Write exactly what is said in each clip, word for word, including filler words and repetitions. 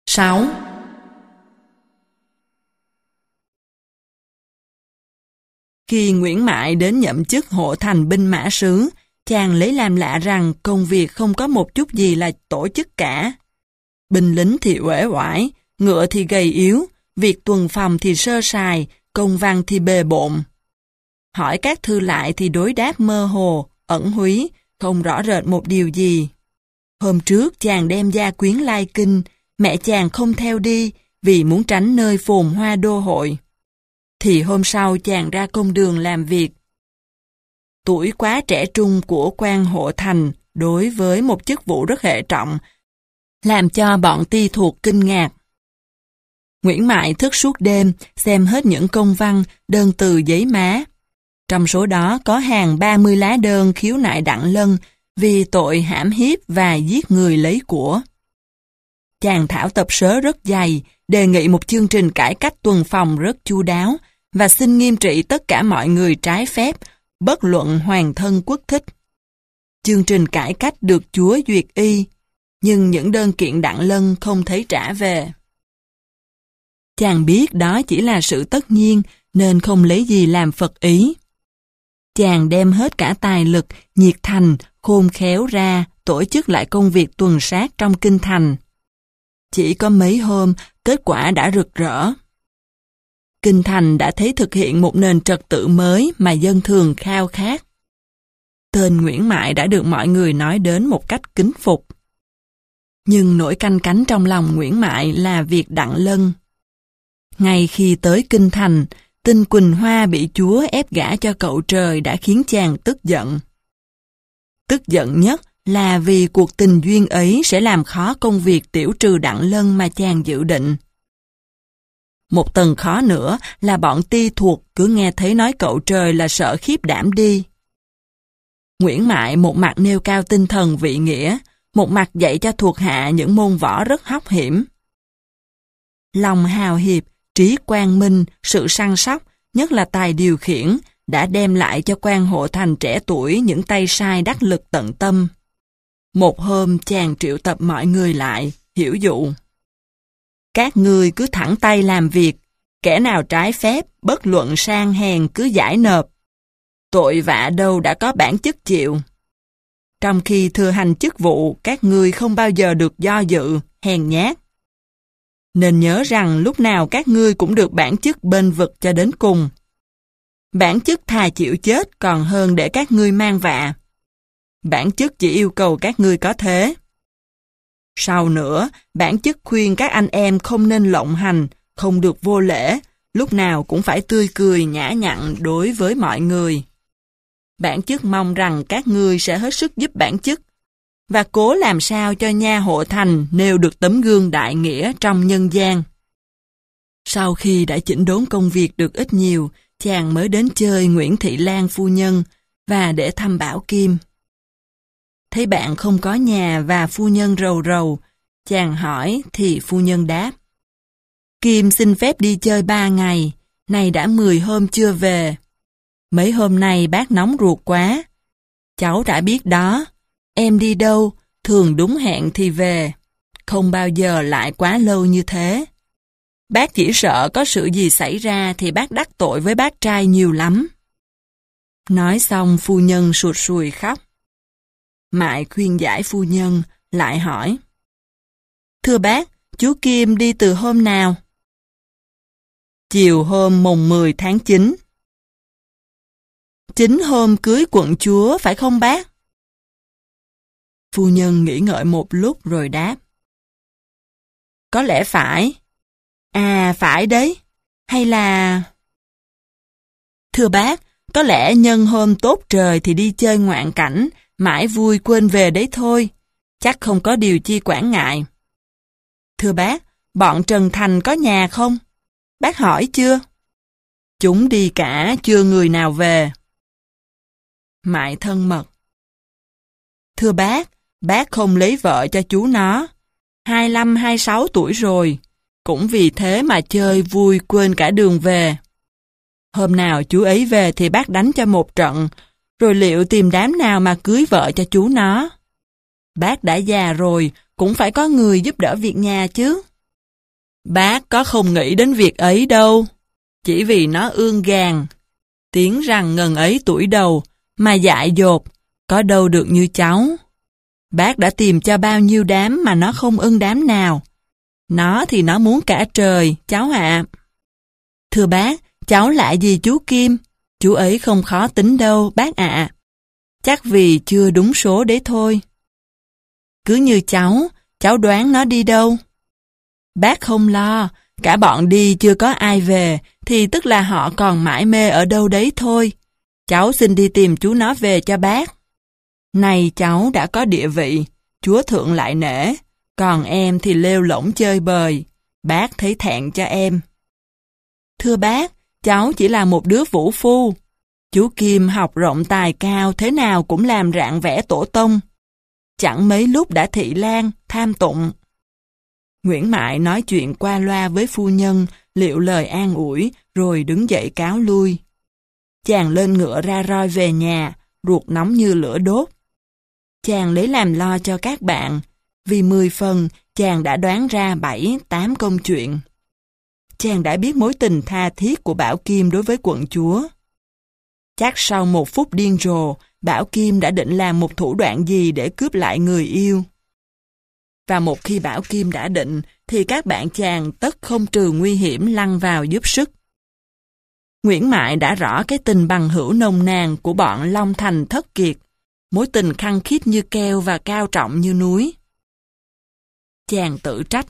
sáu. Khi Nguyễn Mại đến nhậm chức hộ thành binh mã sứ, chàng lấy làm lạ rằng công việc không có một chút gì là tổ chức cả. Binh lính thì uể oải, ngựa thì gầy yếu, việc tuần phòng thì sơ sài, công văn thì bề bộn. Hỏi các thư lại thì đối đáp mơ hồ, ẩn húy, không rõ rệt một điều gì. Hôm trước chàng đem gia quyến lai kinh, mẹ chàng không theo đi vì muốn tránh nơi phồn hoa đô hội. Thì hôm sau chàng ra công đường làm việc. Tuổi quá trẻ trung của quan hộ thành đối với một chức vụ rất hệ trọng, làm cho bọn ti thuộc kinh ngạc. Nguyễn Mại thức suốt đêm xem hết những công văn, đơn từ giấy má. Trong số đó có hàng ba mươi lá đơn khiếu nại Đặng Lân vì tội hãm hiếp và giết người lấy của. Chàng thảo tập sớ rất dày, đề nghị một chương trình cải cách tuần phòng rất chu đáo và xin nghiêm trị tất cả mọi người trái phép, bất luận hoàng thân quốc thích. Chương trình cải cách được Chúa duyệt y, nhưng những đơn kiện Đặng Lân không thấy trả về. Chàng biết đó chỉ là sự tất nhiên nên không lấy gì làm phật ý. Chàng đem hết cả tài lực, nhiệt thành, khôn khéo ra tổ chức lại công việc tuần sát trong kinh thành. Chỉ có mấy hôm, kết quả đã rực rỡ. Kinh thành đã thấy thực hiện một nền trật tự mới mà dân thường khao khát. Tên Nguyễn Mại đã được mọi người nói đến một cách kính phục. Nhưng nỗi canh cánh trong lòng Nguyễn Mại là việc Đặng Lân. Ngay khi tới kinh thành, tin Quỳnh Hoa bị Chúa ép gả cho cậu trời đã khiến chàng tức giận. Tức giận nhất là vì cuộc tình duyên ấy sẽ làm khó công việc tiểu trừ Đặng Lân mà chàng dự định. Một tầng khó nữa là bọn ti thuộc cứ nghe thấy nói cậu trời là sợ khiếp đảm đi. Nguyễn Mại một mặt nêu cao tinh thần vị nghĩa, một mặt dạy cho thuộc hạ những môn võ rất hóc hiểm. Lòng hào hiệp, trí quang minh, sự săn sóc, nhất là tài điều khiển, đã đem lại cho quan hộ thành trẻ tuổi những tay sai đắc lực tận tâm. Một hôm chàng triệu tập mọi người lại, hiểu dụ. Các ngươi cứ thẳng tay làm việc, kẻ nào trái phép, bất luận sang hèn cứ giải nộp. Tội vạ đâu đã có bản chức chịu. Trong khi thừa hành chức vụ, các ngươi không bao giờ được do dự, hèn nhát. Nên nhớ rằng lúc nào các ngươi cũng được bản chức bênh vực cho đến cùng. Bản chức thà chịu chết còn hơn để các ngươi mang vạ. Bản chức chỉ yêu cầu các ngươi có thế. Sau nữa, bản chức khuyên các anh em không nên lộng hành, không được vô lễ, lúc nào cũng phải tươi cười nhã nhặn đối với mọi người. Bản chức mong rằng các ngươi sẽ hết sức giúp bản chức và cố làm sao cho nha hộ thành nêu được tấm gương đại nghĩa trong nhân gian. Sau khi đã chỉnh đốn công việc được ít nhiều, chàng mới đến chơi Nguyễn Thị Lan phu nhân và để thăm Bảo Kim. Thấy bạn không có nhà và phu nhân rầu rầu, chàng hỏi thì phu nhân đáp. Kim xin phép đi chơi ba ngày, nay đã mười hôm chưa về. Mấy hôm nay bác nóng ruột quá. Cháu đã biết đó, em đi đâu, thường đúng hẹn thì về, không bao giờ lại quá lâu như thế. Bác chỉ sợ có sự gì xảy ra thì bác đắc tội với bác trai nhiều lắm. Nói xong phu nhân sụt sùi khóc. Mại khuyên giải phu nhân, lại hỏi. Thưa bác, chú Kim đi từ hôm nào? Chiều hôm mùng mười tháng chín. Chính hôm cưới quận chúa phải không bác? Phu nhân nghĩ ngợi một lúc rồi đáp. Có lẽ phải. À phải đấy. Hay là... Thưa bác, có lẽ nhân hôm tốt trời thì đi chơi ngoạn cảnh, mãi vui quên về đấy thôi. Chắc không có điều chi quản ngại. Thưa bác, bọn Trần Thành có nhà không? Bác hỏi chưa? Chúng đi cả, chưa người nào về. Mại thân mật. Thưa bác, bác không lấy vợ cho chú nó. hai lăm hai sáu tuổi rồi. Cũng vì thế mà chơi vui quên cả đường về. Hôm nào chú ấy về thì bác đánh cho một trận, rồi liệu tìm đám nào mà cưới vợ cho chú nó. Bác đã già rồi, cũng phải có người giúp đỡ việc nhà chứ. Bác có không nghĩ đến việc ấy đâu. Chỉ vì nó ương gàn. Tiếng rằng ngần ấy tuổi đầu, mà dại dột, có đâu được như cháu. Bác đã tìm cho bao nhiêu đám mà nó không ưng đám nào. Nó thì nó muốn cả trời, cháu ạ. Thưa bác, cháu lạ gì chú Kim? Chú ấy không khó tính đâu, bác ạ. Chắc vì chưa đúng số đấy thôi. Cứ như cháu, cháu đoán nó đi đâu? Bác không lo, cả bọn đi chưa có ai về, thì tức là họ còn mải mê ở đâu đấy thôi. Cháu xin đi tìm chú nó về cho bác. Này cháu đã có địa vị, chúa thượng lại nể, còn em thì lêu lổng chơi bời, bác thấy thẹn cho em. Thưa bác, cháu chỉ là một đứa vũ phu. Chú Kim học rộng tài cao thế nào cũng làm rạng vẽ tổ tông. Chẳng mấy lúc đã thị lan, tham tụng. Nguyễn Mại nói chuyện qua loa với phu nhân, liệu lời an ủi, rồi đứng dậy cáo lui. Chàng lên ngựa ra roi về nhà, ruột nóng như lửa đốt. Chàng lấy làm lo cho các bạn, vì mười phần chàng đã đoán ra bảy, tám công chuyện. Chàng đã biết mối tình tha thiết của Bảo Kim đối với quận chúa. Chắc sau một phút điên rồ, Bảo Kim đã định làm một thủ đoạn gì để cướp lại người yêu. Và một khi Bảo Kim đã định, thì các bạn chàng tất không trừ nguy hiểm lăn vào giúp sức. Nguyễn Mại đã rõ cái tình bằng hữu nồng nàn của bọn Long Thành Thất Kiệt, mối tình khăng khít như keo và cao trọng như núi. Chàng tự trách.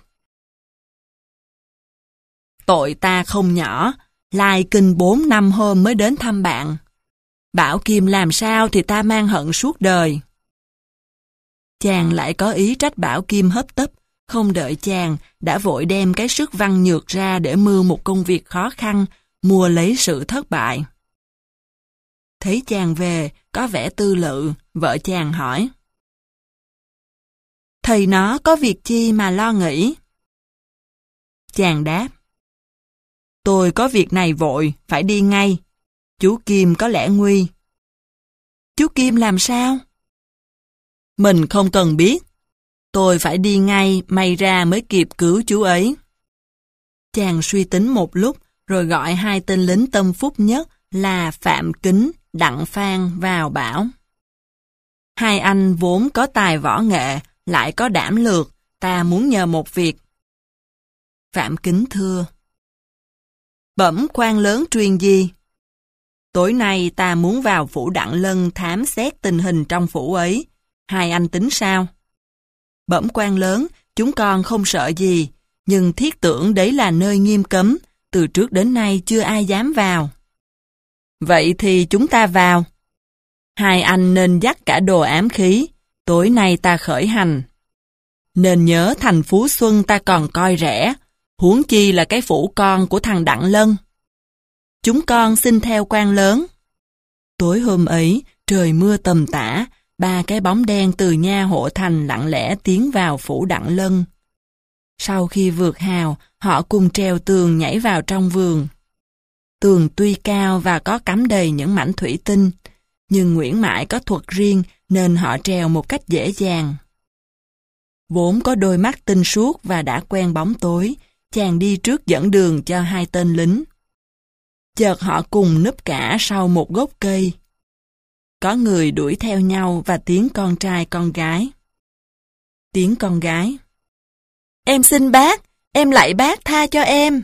Tội ta không nhỏ, lai kinh bốn năm hôm mới đến thăm bạn. Bảo Kim làm sao thì ta mang hận suốt đời. Chàng lại có ý trách Bảo Kim hấp tấp, không đợi chàng, đã vội đem cái sức văn nhược ra để mưu một công việc khó khăn, mua lấy sự thất bại. Thấy chàng về, có vẻ tư lự, vợ chàng hỏi. Thầy nó có việc chi mà lo nghĩ? Chàng đáp. Tôi có việc này vội, phải đi ngay. Chú Kim có lẽ nguy. Chú Kim làm sao? Mình không cần biết. Tôi phải đi ngay, may ra mới kịp cứu chú ấy. Chàng suy tính một lúc, rồi gọi hai tên lính tâm phúc nhất là Phạm Kính, Đặng Phan vào bảo. Hai anh vốn có tài võ nghệ, lại có đảm lược, ta muốn nhờ một việc. Phạm Kính thưa. Bẩm quan lớn truyền gì? Tối nay ta muốn vào phủ Đặng Lân thám xét tình hình trong phủ ấy. Hai anh tính sao? Bẩm quan lớn, chúng con không sợ gì, nhưng thiết tưởng đấy là nơi nghiêm cấm, từ trước đến nay chưa ai dám vào. Vậy thì chúng ta vào. Hai anh nên dắt cả đồ ám khí, tối nay ta khởi hành. Nên nhớ thành Phú Xuân ta còn coi rẻ, huống chi là cái phủ con của thằng Đặng Lân. Chúng con xin theo quan lớn. Tối hôm ấy, trời mưa tầm tã, ba cái bóng đen từ nha hộ thành lặng lẽ tiến vào phủ Đặng Lân. Sau khi vượt hào, họ cùng treo tường nhảy vào trong vườn. Tường tuy cao và có cắm đầy những mảnh thủy tinh, nhưng Nguyễn Mại có thuật riêng nên họ treo một cách dễ dàng. Vốn có đôi mắt tinh suốt và đã quen bóng tối, chàng đi trước dẫn đường cho hai tên lính. Chợt họ cùng núp cả sau một gốc cây. Có người đuổi theo nhau và tiếng con trai con gái. Tiếng con gái. Em xin bác, em lạy bác tha cho em.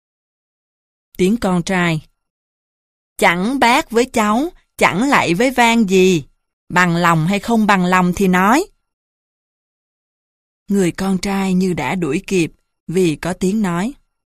Tiếng con trai. Chẳng bác với cháu, chẳng lạy với van gì. Bằng lòng hay không bằng lòng thì nói. Người con trai như đã đuổi kịp, vì có tiếng nói.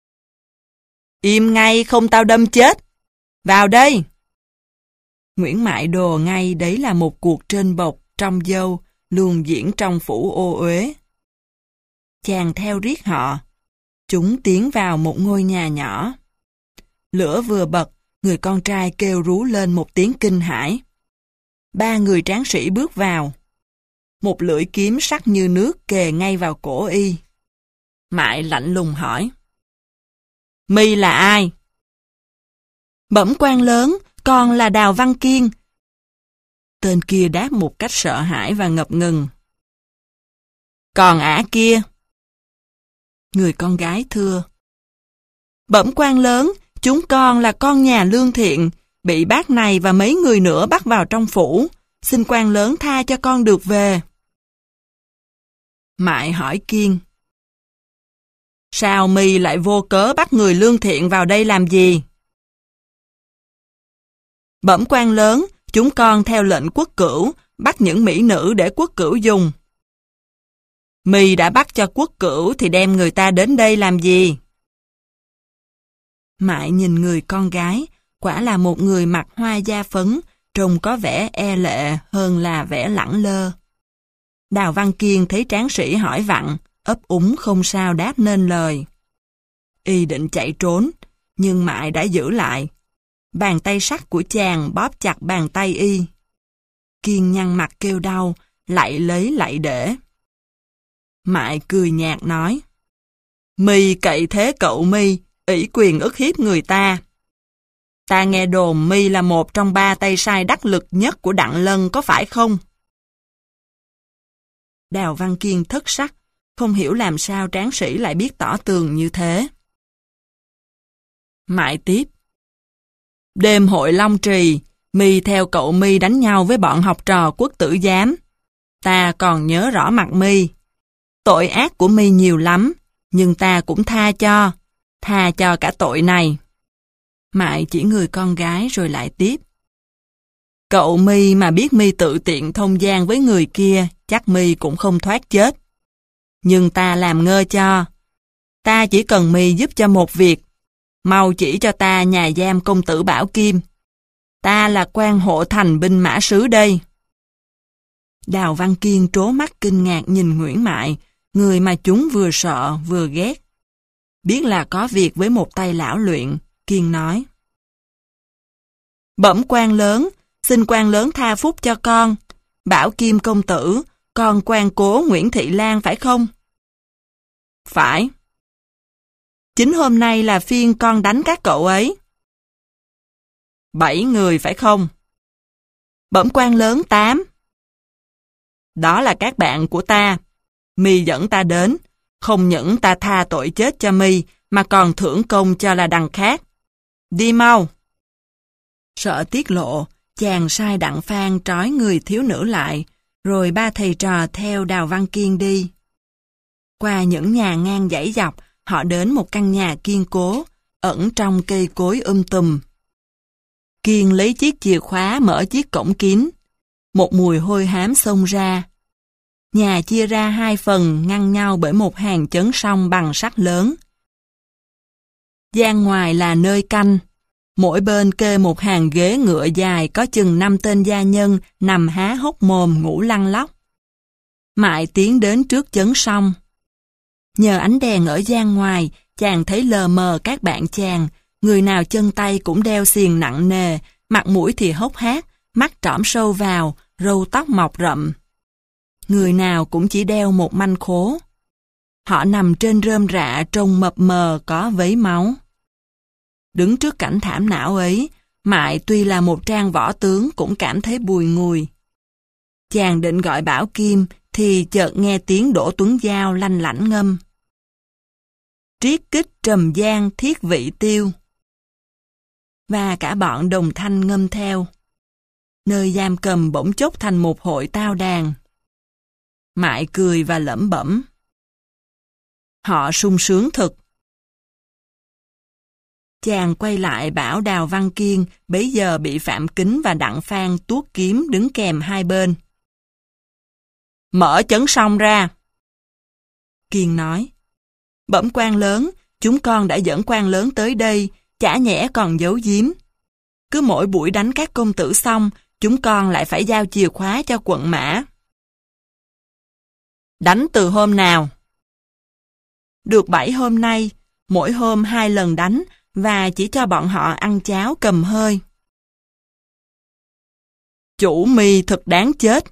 Im ngay không tao đâm chết. Vào đây. Nguyễn Mại đồ ngay đấy là một cuộc trên bộc trong dâu luôn diễn trong phủ Ô Uế. Chàng theo riết họ. Chúng tiến vào một ngôi nhà nhỏ. Lửa vừa bật, người con trai kêu rú lên một tiếng kinh hãi. Ba người tráng sĩ bước vào. Một lưỡi kiếm sắc như nước kề ngay vào cổ y. Mại lạnh lùng hỏi. Mi là ai? Bẩm quan lớn, con là Đào Văn Kiên. Tên kia đáp một cách sợ hãi và ngập ngừng. Còn ả kia? Người con gái thưa. Bẩm quan lớn, chúng con là con nhà lương thiện, bị bác này và mấy người nữa bắt vào trong phủ. Xin quan lớn tha cho con được về. Mại hỏi Kiên. Sao mi lại vô cớ bắt người lương thiện vào đây làm gì? Bẩm quan lớn, chúng con theo lệnh quốc cửu, bắt những mỹ nữ để quốc cửu dùng. Mi đã bắt cho quốc cửu thì đem người ta đến đây làm gì? Mại nhìn người con gái, quả là một người mặc hoa da phấn, trông có vẻ e lệ hơn là vẻ lẳng lơ. Đào Văn Kiên thấy tráng sĩ hỏi vặn, ấp úng không sao đáp nên lời. Y định chạy trốn, nhưng Mại đã giữ lại. Bàn tay sắt của chàng bóp chặt bàn tay Y. Kiên nhăn mặt kêu đau, lại lấy lại để. Mại cười nhạt nói. Mi cậy thế cậu Mi, ỷ quyền ức hiếp người ta. Ta nghe đồn Mi là một trong ba tay sai đắc lực nhất của Đặng Lân, có phải không? Đào Văn Kiên thất sắc, không hiểu làm sao tráng sĩ lại biết tỏ tường như thế. Mại tiếp. Đêm hội Long Trì, Mi theo cậu Mi đánh nhau với bọn học trò Quốc tử giám. Ta còn nhớ rõ mặt Mi. Tội ác của Mi nhiều lắm, nhưng ta cũng tha cho, tha cho cả tội này. Mại chỉ người con gái rồi lại tiếp. Cậu Mi mà biết Mi tự tiện thông gian với người kia, chắc Mi cũng không thoát chết. Nhưng ta làm ngơ cho. Ta chỉ cần Mi giúp cho một việc. Mau chỉ cho ta nhà giam công tử Bảo Kim. Ta là quan hộ thành binh mã sứ đây. Đào Văn Kiên trố mắt kinh ngạc nhìn Nguyễn Mại, người mà chúng vừa sợ vừa ghét. Biết là có việc với một tay lão luyện, Kiên nói. Bẩm quan lớn, xin quan lớn tha phúc cho con. Bảo Kim công tử, con quan cố Nguyễn Thị Lan phải không? Phải. Chính hôm nay là phiên con đánh các cậu ấy. Bảy người phải không? Bẩm quan lớn tám. Đó là các bạn của ta. Mi dẫn ta đến, không những ta tha tội chết cho Mi, mà còn thưởng công cho là đằng khác. Đi mau. Sợ tiết lộ, chàng sai Đặng Phan trói người thiếu nữ lại, rồi ba thầy trò theo Đào Văn Kiên đi. Qua những nhà ngang dãy dọc, họ đến một căn nhà kiên cố, ẩn trong cây cối um tùm. Kiên lấy chiếc chìa khóa mở chiếc cổng kín. Một mùi hôi hám xông ra. Nhà chia ra hai phần ngăn nhau bởi một hàng chấn song bằng sắt lớn. Gian ngoài là nơi canh. Mỗi bên kê một hàng ghế ngựa dài có chừng năm tên gia nhân nằm há hốc mồm ngủ lăn lóc. Mại tiến đến trước chấn song. Nhờ ánh đèn ở gian ngoài, chàng thấy lờ mờ các bạn chàng, người nào chân tay cũng đeo xiềng nặng nề, mặt mũi thì hốc hác, mắt trõm sâu vào, râu tóc mọc rậm. Người nào cũng chỉ đeo một manh khố. Họ nằm trên rơm rạ trông mập mờ có vấy máu. Đứng trước cảnh thảm não ấy, Mại tuy là một trang võ tướng cũng cảm thấy bùi ngùi. Chàng định gọi Bảo Kim thì chợt nghe tiếng Đỗ Tuấn Giao lanh lảnh ngâm. Triết kích trầm giang thiết vị tiêu. Và cả bọn đồng thanh ngâm theo. Nơi giam cầm bỗng chốc thành một hội tao đàn. Mại cười và lẩm bẩm. Họ sung sướng thực. Chàng quay lại bảo Đào Văn Kiên bấy giờ bị Phạm Kính và Đặng Phan tuốt kiếm đứng kèm hai bên. Mở chấn song ra. Kiên nói. Bẩm quan lớn, chúng con đã dẫn quan lớn tới đây, chả nhẽ còn giấu giếm. Cứ mỗi buổi đánh các công tử xong, chúng con lại phải giao chìa khóa cho quận mã. Đánh từ hôm nào? Được bảy hôm nay, mỗi hôm hai lần đánh, và chỉ cho bọn họ ăn cháo cầm hơi. Chủ Mi thật đáng chết.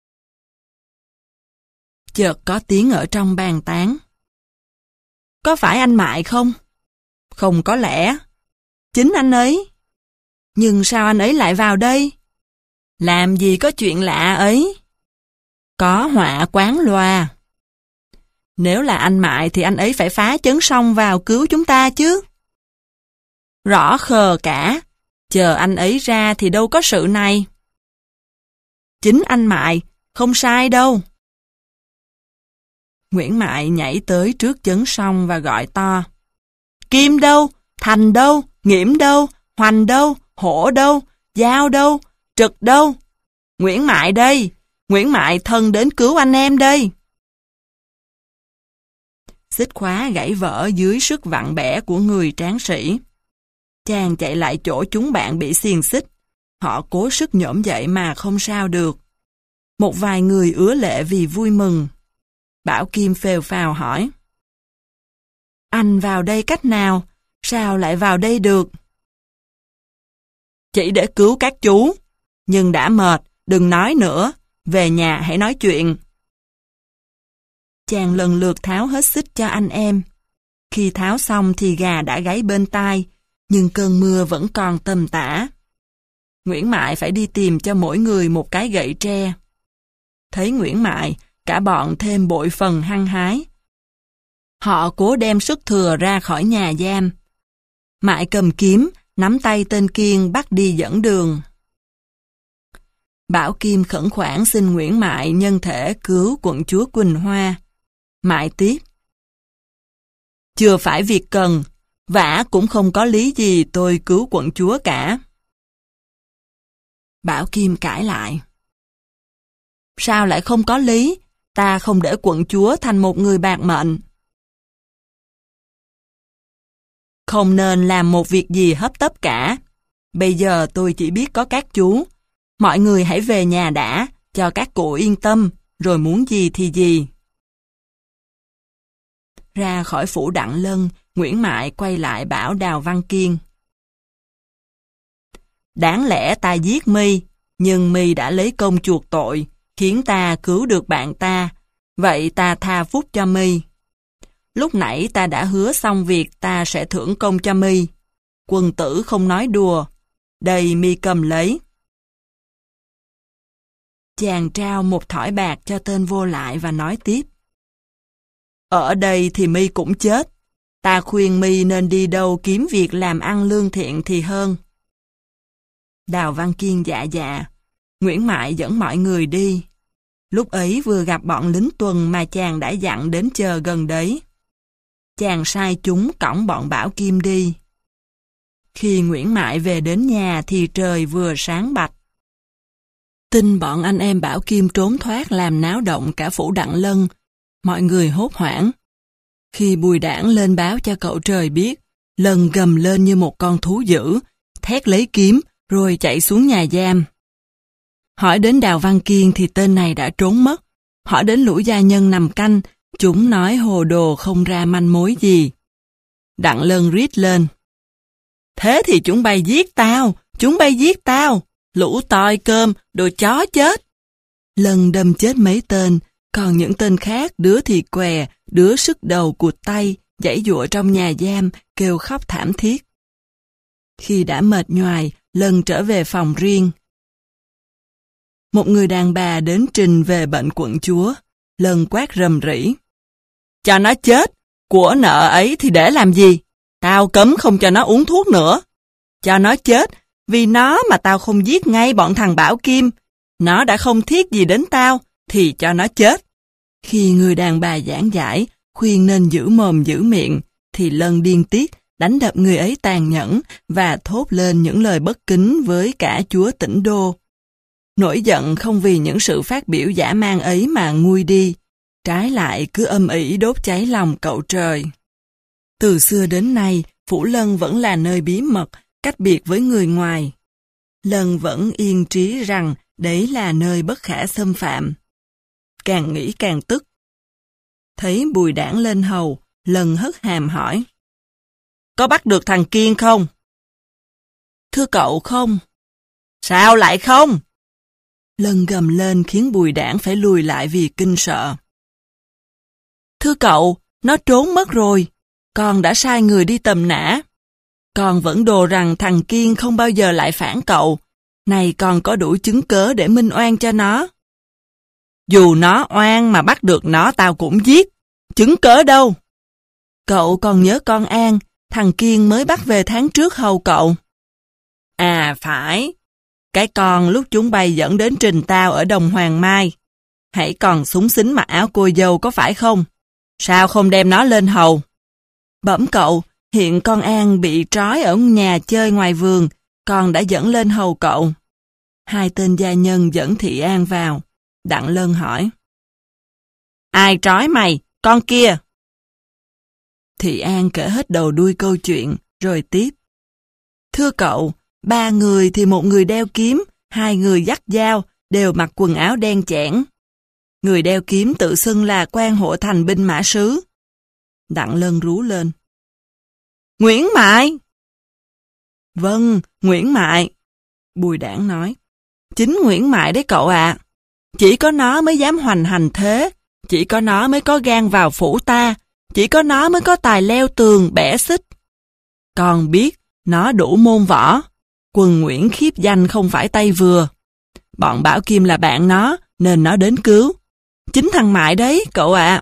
Chợt có tiếng ở trong bàn tán. Có phải anh Mại không? Không có lẽ. Chính anh ấy. Nhưng sao anh ấy lại vào đây? Làm gì có chuyện lạ ấy? Có họa quán loa. Nếu là anh Mại thì anh ấy phải phá chấn sông vào cứu chúng ta chứ. Rõ khờ cả, chờ anh ấy ra thì đâu có sự này. Chính anh Mại, không sai đâu. Nguyễn Mại nhảy tới trước chấn sông và gọi to. Kim đâu? Thành đâu? Nghiễm đâu? Hoành đâu? Hổ đâu? Giao đâu? Trực đâu? Nguyễn Mại đây! Nguyễn Mại thân đến cứu anh em đây! Xích khóa gãy vỡ dưới sức vặn bẻ của người tráng sĩ. Chàng chạy lại chỗ chúng bạn bị xiềng xích. Họ cố sức nhổm dậy mà không sao được. Một vài người ứa lệ vì vui mừng. Bảo Kim phều phào hỏi. Anh vào đây cách nào? Sao lại vào đây được? Chỉ để cứu các chú. Nhưng đã mệt, đừng nói nữa. Về nhà hãy nói chuyện. Chàng lần lượt tháo hết xích cho anh em. Khi tháo xong thì gà đã gáy bên tai, nhưng cơn mưa vẫn còn tầm tã. Nguyễn Mại phải đi tìm cho mỗi người một cái gậy tre. Thấy Nguyễn Mại, cả bọn thêm bội phần hăng hái. Họ cố đem sức thừa ra khỏi nhà giam. Mại cầm kiếm, nắm tay tên Kiên bắt đi dẫn đường. Bảo Kim khẩn khoản xin Nguyễn Mại nhân thể cứu quận chúa Quỳnh Hoa. Mại tiếp. Chưa phải việc cần, vả cũng không có lý gì tôi cứu quận chúa cả. Bảo Kim cãi lại. Sao lại không có lý? Ta không để quận chúa thành một người bạc mệnh. Không nên làm một việc gì hấp tấp cả. Bây giờ tôi chỉ biết có các chú. Mọi người hãy về nhà đã, cho các cụ yên tâm, rồi muốn gì thì gì. Ra khỏi phủ Đặng Lân, Nguyễn Mại quay lại bảo Đào Văn Kiên. Đáng lẽ ta giết My, nhưng My đã lấy công chuộc tội, khiến ta cứu được bạn ta, vậy ta tha phúc cho My. Lúc nãy ta đã hứa xong việc ta sẽ thưởng công cho My. Quân tử không nói đùa, đây My cầm lấy. Chàng trao một thỏi bạc cho tên vô lại và nói tiếp. Ở đây thì My cũng chết. Ta khuyên My nên đi đâu kiếm việc làm ăn lương thiện thì hơn. Đào Văn Kiên dạ dạ. Nguyễn Mại dẫn mọi người đi. Lúc ấy vừa gặp bọn lính tuần mà chàng đã dặn đến chờ gần đấy. Chàng sai chúng cõng bọn Bảo Kim đi. Khi Nguyễn Mại về đến nhà thì trời vừa sáng bạch. Tin bọn anh em Bảo Kim trốn thoát làm náo động cả phủ Đặng Lân. Mọi người hốt hoảng. Khi Bùi Đảng lên báo cho cậu Trời biết, Lân gầm lên như một con thú dữ, thét lấy kiếm, rồi chạy xuống nhà giam. Hỏi đến Đào Văn Kiên thì tên này đã trốn mất. Hỏi đến lũ gia nhân nằm canh, chúng nói hồ đồ không ra manh mối gì. Đặng Lân rít lên. Thế thì chúng bay giết tao, chúng bay giết tao, lũ toi cơm, đồ chó chết. Lân đâm chết mấy tên, còn những tên khác đứa thì què, đứa sức đầu cụt tay, giãy giụa trong nhà giam, kêu khóc thảm thiết. Khi đã mệt nhoài, Lân trở về phòng riêng. Một người đàn bà đến trình về bệnh quận chúa. Lân quát rầm rĩ. Cho nó chết, của nợ ấy thì để làm gì? Tao cấm không cho nó uống thuốc nữa. Cho nó chết, vì nó mà tao không giết ngay bọn thằng Bảo Kim. Nó đã không thiết gì đến tao, thì cho nó chết. Khi người đàn bà giảng giải, khuyên nên giữ mồm giữ miệng, thì Lân điên tiết, đánh đập người ấy tàn nhẫn và thốt lên những lời bất kính với cả chúa Tĩnh Đô. Nổi giận không vì những sự phát biểu dã man ấy mà nguôi đi, trái lại cứ âm ỉ đốt cháy lòng cậu Trời. Từ xưa đến nay, phủ Lân vẫn là nơi bí mật, cách biệt với người ngoài. Lân vẫn yên trí rằng đấy là nơi bất khả xâm phạm. Càng nghĩ càng tức. Thấy Bùi Đảng lên hầu, Lân hất hàm hỏi. Có bắt được thằng Kiên không? Thưa cậu không. Sao lại không? Lân gầm lên khiến Bùi Đảng phải lùi lại vì kinh sợ. Thưa cậu, nó trốn mất rồi. Con đã sai người đi tầm nã. Con vẫn đồ rằng thằng Kiên không bao giờ lại phản cậu. Này còn có đủ chứng cớ để minh oan cho nó. Dù nó oan mà bắt được nó tao cũng giết. Chứng cớ đâu? Cậu còn nhớ con An, thằng Kiên mới bắt về tháng trước hầu cậu. À phải, cái con lúc chúng bay dẫn đến trình tao ở Đồng Hoàng Mai. Hãy còn súng xính mặc áo cô dâu có phải không? Sao không đem nó lên hầu? Bẩm cậu, hiện con An bị trói ở nhà chơi ngoài vườn, con đã dẫn lên hầu cậu. Hai tên gia nhân dẫn Thị An vào. Đặng Lân hỏi. Ai trói mày, con kia? Thị An kể hết đầu đuôi câu chuyện, rồi tiếp. Thưa cậu, ba người thì một người đeo kiếm, hai người dắt dao, đều mặc quần áo đen chẽn. Người đeo kiếm tự xưng là quan hộ thành binh mã sứ. Đặng Lân rú lên. Nguyễn Mại! Vâng, Nguyễn Mại. Bùi Đảng nói. Chính Nguyễn Mại đấy cậu ạ. Chỉ có nó mới dám hoành hành thế, chỉ có nó mới có gan vào phủ ta, chỉ có nó mới có tài leo tường, bẻ xích. Còn biết, nó đủ môn võ, quần Nguyễn khiếp danh không phải tay vừa. Bọn Bảo Kim là bạn nó, nên nó đến cứu. Chính thằng Mại đấy, cậu ạ.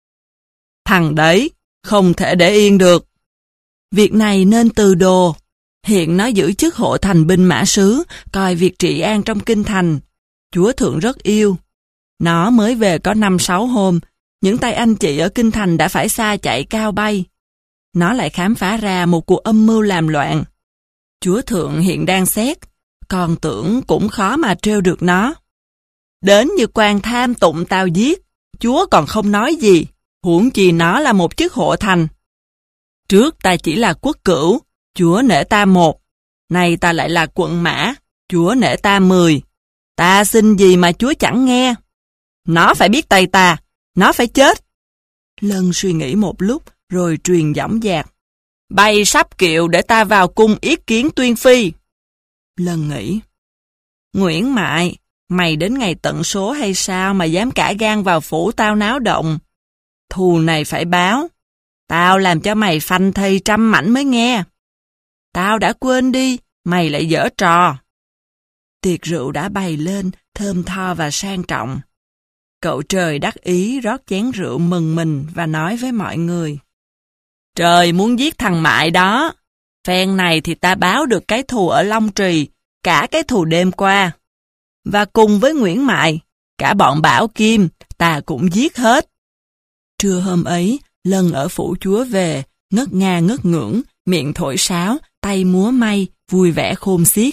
Thằng đấy, không thể để yên được. Việc này nên từ đồ. Hiện nó giữ chức hộ thành binh mã sứ, coi việc trị an trong kinh thành. Chúa thượng rất yêu. Nó mới về có năm sáu hôm, những tay anh chị ở kinh thành đã phải xa chạy cao bay. Nó lại khám phá ra một cuộc âm mưu làm loạn. Chúa thượng hiện đang xét, còn tưởng cũng khó mà trêu được nó. Đến như quan tham tụng tao giết, chúa còn không nói gì, huống chi nó là một chức hộ thành. Trước ta chỉ là quốc cửu, chúa nể ta một, nay ta lại là quận mã, chúa nể ta mười. Ta xin gì mà chúa chẳng nghe. Nó phải biết tay ta, nó phải chết. Lân suy nghĩ một lúc, rồi truyền dõng dạc. Bay sắp kiệu để ta vào cung yết kiến Tuyên Phi. Lân nghĩ. Nguyễn Mại, mày đến ngày tận số hay sao mà dám cả gan vào phủ tao náo động? Thù này phải báo. Tao làm cho mày phanh thây trăm mảnh mới nghe. Tao đã quên đi, mày lại giở trò. Tiệc rượu đã bày lên, thơm tho và sang trọng. Cậu Trời đắc ý rót chén rượu mừng mình và nói với mọi người. Trời muốn giết thằng Mại đó. Phen này thì ta báo được cái thù ở Long Trì, cả cái thù đêm qua. Và cùng với Nguyễn Mại, cả bọn Bảo Kim, ta cũng giết hết. Trưa hôm ấy, Lân ở phủ chúa về, ngất nga ngất ngưỡng, miệng thổi sáo, tay múa may, vui vẻ khôn xiết.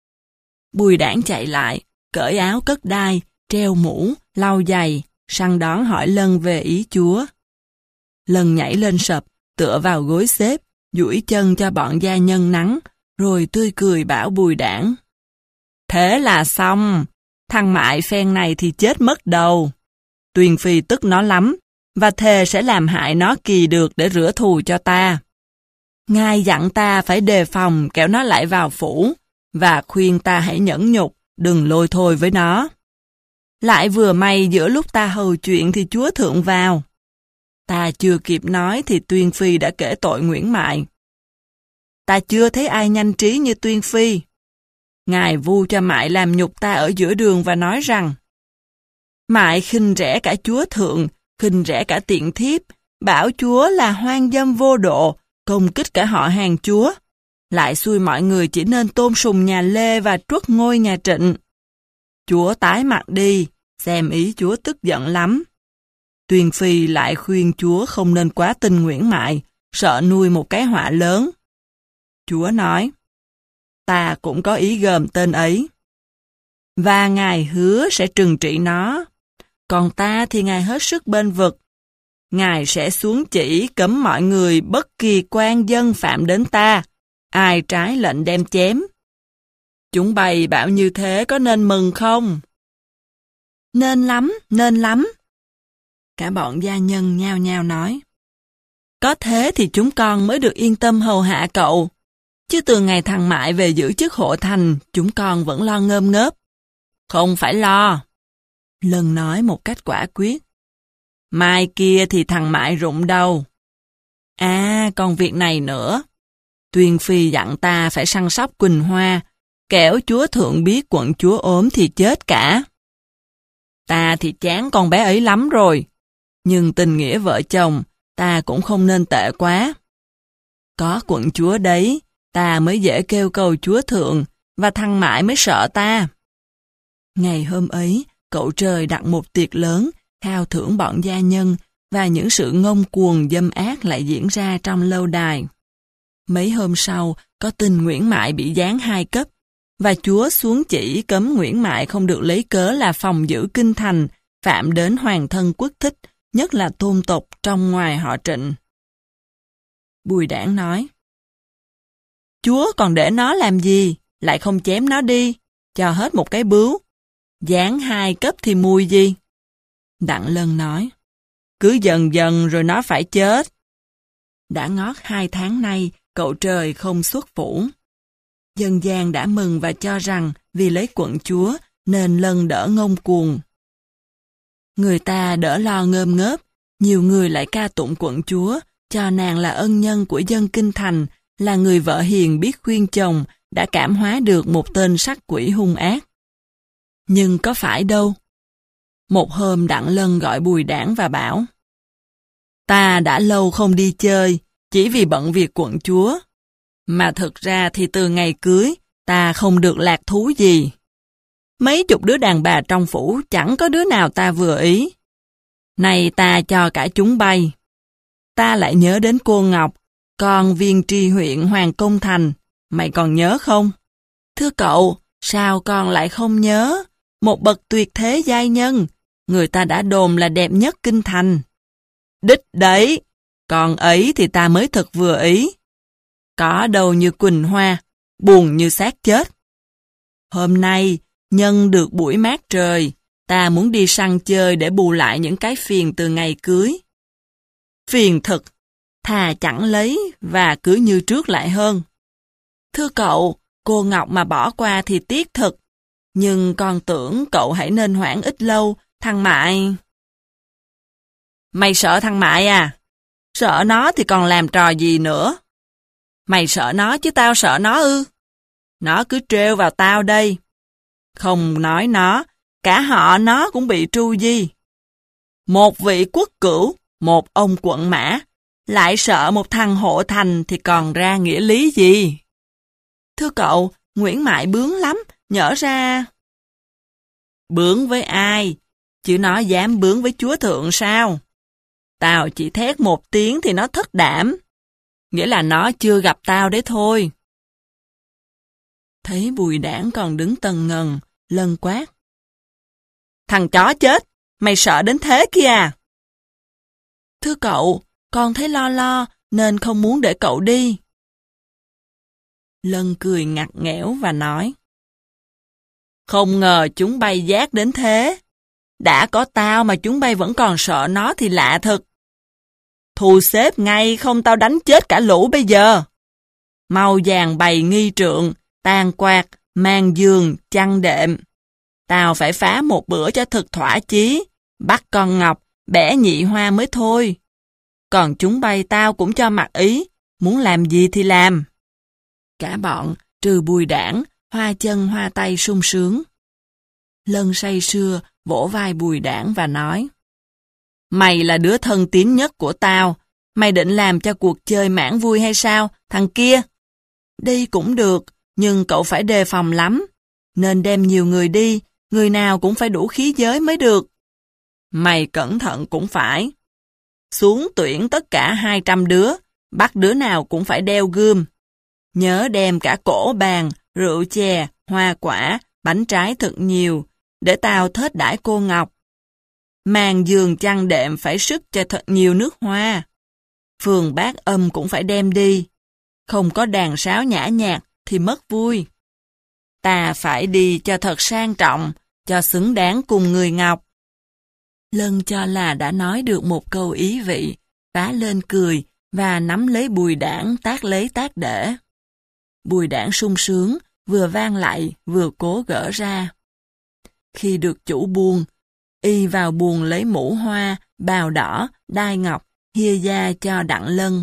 Bùi Đảng chạy lại, cởi áo cất đai, treo mũ, lau giày, săn đón hỏi Lân về ý chúa. Lân nhảy lên sập, tựa vào gối xếp, duỗi chân cho bọn gia nhân nắng, rồi tươi cười bảo Bùi Đảng. Thế là xong, thằng Mại phen này thì chết mất đầu. Tuyền Phi tức nó lắm, và thề sẽ làm hại nó kỳ được để rửa thù cho ta. Ngài dặn ta phải đề phòng kẻo nó lại vào phủ, và khuyên ta hãy nhẫn nhục, đừng lôi thôi với nó. Lại vừa may giữa lúc ta hầu chuyện thì chúa thượng vào. Ta chưa kịp nói thì Tuyên Phi đã kể tội Nguyễn Mại. Ta chưa thấy ai nhanh trí như Tuyên Phi. Ngài vu cho Mại làm nhục ta ở giữa đường và nói rằng Mại khinh rẻ cả chúa thượng, khinh rẻ cả tiện thiếp, bảo chúa là hoang dâm vô độ, công kích cả họ hàng chúa. Lại xui mọi người chỉ nên tôn sùng nhà Lê và truất ngôi nhà Trịnh. Chúa tái mặt đi, xem ý chúa tức giận lắm. Tuyên Phi lại khuyên chúa không nên quá tin Nguyễn Mại, sợ nuôi một cái họa lớn. Chúa nói, ta cũng có ý gờm tên ấy. Và ngài hứa sẽ trừng trị nó. Còn ta thì ngài hết sức bên vực. Ngài sẽ xuống chỉ cấm mọi người bất kỳ quan dân phạm đến ta, ai trái lệnh đem chém. Chúng bày bảo như thế có nên mừng không? Nên lắm, nên lắm. Cả bọn gia nhân nhao nhao nói. Có thế thì chúng con mới được yên tâm hầu hạ cậu. Chứ từ ngày thằng Mại về giữ chức hộ thành, chúng con vẫn lo ngơm ngớp. Không phải lo. Lân nói một cách quả quyết. Mai kia thì thằng Mại rụng đâu. À, còn việc này nữa. Tuyên Phi dặn ta phải săn sóc Quỳnh Hoa, kẻo chúa thượng biết quận chúa ốm thì chết cả. Ta thì chán con bé ấy lắm rồi. nhưng tình nghĩa vợ chồng, ta cũng không nên tệ quá. Có quận chúa đấy, ta mới dễ kêu cầu chúa thượng, và thằng Mại mới sợ ta. Ngày hôm ấy, cậu trời đặt một tiệc lớn, khao thưởng bọn gia nhân, và những sự ngông cuồng dâm ác lại diễn ra trong lâu đài. Mấy hôm sau, có tin Nguyễn Mại bị giáng hai cấp, và chúa xuống chỉ cấm Nguyễn Mại không được lấy cớ là phòng giữ kinh thành, phạm đến hoàng thân quốc thích, nhất là tôn tộc trong ngoài họ Trịnh. Bùi Đảng nói, chúa còn để nó làm gì, lại không chém nó đi, cho hết một cái bướu. Giáng hai cấp thì mùi gì? Đặng Lân nói, cứ dần dần rồi nó phải chết. Đã ngót hai tháng nay, cậu trời không xuất phủ. Dân gian đã mừng và cho rằng vì lấy quận chúa nên Lân đỡ ngông cuồng. Người ta đỡ lo ngơm ngớp, nhiều người lại ca tụng quận chúa, cho nàng là ân nhân của dân kinh thành, là người vợ hiền biết khuyên chồng, đã cảm hóa được một tên sát quỷ hung ác. Nhưng có phải đâu. Một hôm Đặng Lân gọi Bùi Đảng và bảo, ta đã lâu không đi chơi, chỉ vì bận việc quận chúa. Mà thực ra thì từ ngày cưới, ta không được lạc thú gì. Mấy chục đứa đàn bà trong phủ chẳng có đứa nào ta vừa ý. Này ta cho cả chúng bay. Ta lại nhớ đến cô Ngọc, con viên tri huyện Hoàng Công Thành. Mày còn nhớ không? Thưa cậu, sao con lại không nhớ? Một bậc tuyệt thế giai nhân, người ta đã đồn là đẹp nhất kinh thành. Đích đấy, còn ấy thì ta mới thật vừa ý. Có đầu như Quỳnh Hoa, buồn như xác chết. Hôm nay, nhân được buổi mát trời, ta muốn đi săn chơi để bù lại những cái phiền từ ngày cưới. Phiền thực, thà chẳng lấy và cứ như trước lại hơn. Thưa cậu, cô Ngọc mà bỏ qua thì tiếc thực, nhưng con tưởng cậu hãy nên hoãn ít lâu, thằng Mại... Mày sợ thằng Mại à? Sợ nó thì còn làm trò gì nữa? Mày sợ nó chứ tao sợ nó ư? Nó cứ trêu vào tao đây. Không nói nó, cả họ nó cũng bị tru di. Một vị quốc cửu, một ông quận mã, lại sợ một thằng hộ thành thì còn ra nghĩa lý gì? Thưa cậu, Nguyễn Mại bướng lắm, nhỡ ra... Bướng với ai? Chứ nó dám bướng với chúa thượng sao? Tao chỉ thét một tiếng thì nó thất đảm. Nghĩa là nó chưa gặp tao đấy thôi. Thấy Bùi Đảng còn đứng tần ngần, Lân quát. Thằng chó chết, mày sợ đến thế kia à? Thưa cậu, con thấy lo lo nên không muốn để cậu đi. Lân cười ngặt nghẽo và nói. Không ngờ chúng bay giác đến thế. Đã có tao mà chúng bay vẫn còn sợ nó thì lạ thật. Thu xếp ngay không tao đánh chết cả lũ bây giờ. Mau dàn bày nghi trượng, tàn quạt, mang giường, chăn đệm. Tao phải phá một bữa cho thực thỏa chí, bắt con Ngọc, bẻ nhị hoa mới thôi. Còn chúng bay tao cũng cho mặc ý, muốn làm gì thì làm. Cả bọn, trừ Bùi Đảng, hoa chân hoa tay sung sướng. Lân say sưa, vỗ vai Bùi Đảng và nói. Mày là đứa thân tín nhất của tao, mày định làm cho cuộc chơi mãn vui hay sao, thằng kia? Đi cũng được, nhưng cậu phải đề phòng lắm, nên đem nhiều người đi, người nào cũng phải đủ khí giới mới được. Mày cẩn thận cũng phải. Xuống tuyển tất cả hai trăm đứa, bắt đứa nào cũng phải đeo gươm. Nhớ đem cả cổ bàn, rượu chè, hoa quả, bánh trái thật nhiều, để tao thết đãi cô Ngọc. Màn giường chăn đệm phải sức cho thật nhiều nước hoa. Phường bát âm cũng phải đem đi. Không có đàn sáo nhã nhạc thì mất vui. Ta phải đi cho thật sang trọng, cho xứng đáng cùng người Ngọc. Lân cho là đã nói được một câu ý vị, phá lên cười và nắm lấy Bùi Đảng tát lấy tát để. Bùi Đảng sung sướng, vừa vang lại vừa cố gỡ ra. Khi được chủ buôn, y vào buồng lấy mũ hoa, bào đỏ, đai ngọc, hia da cho Đặng Lân.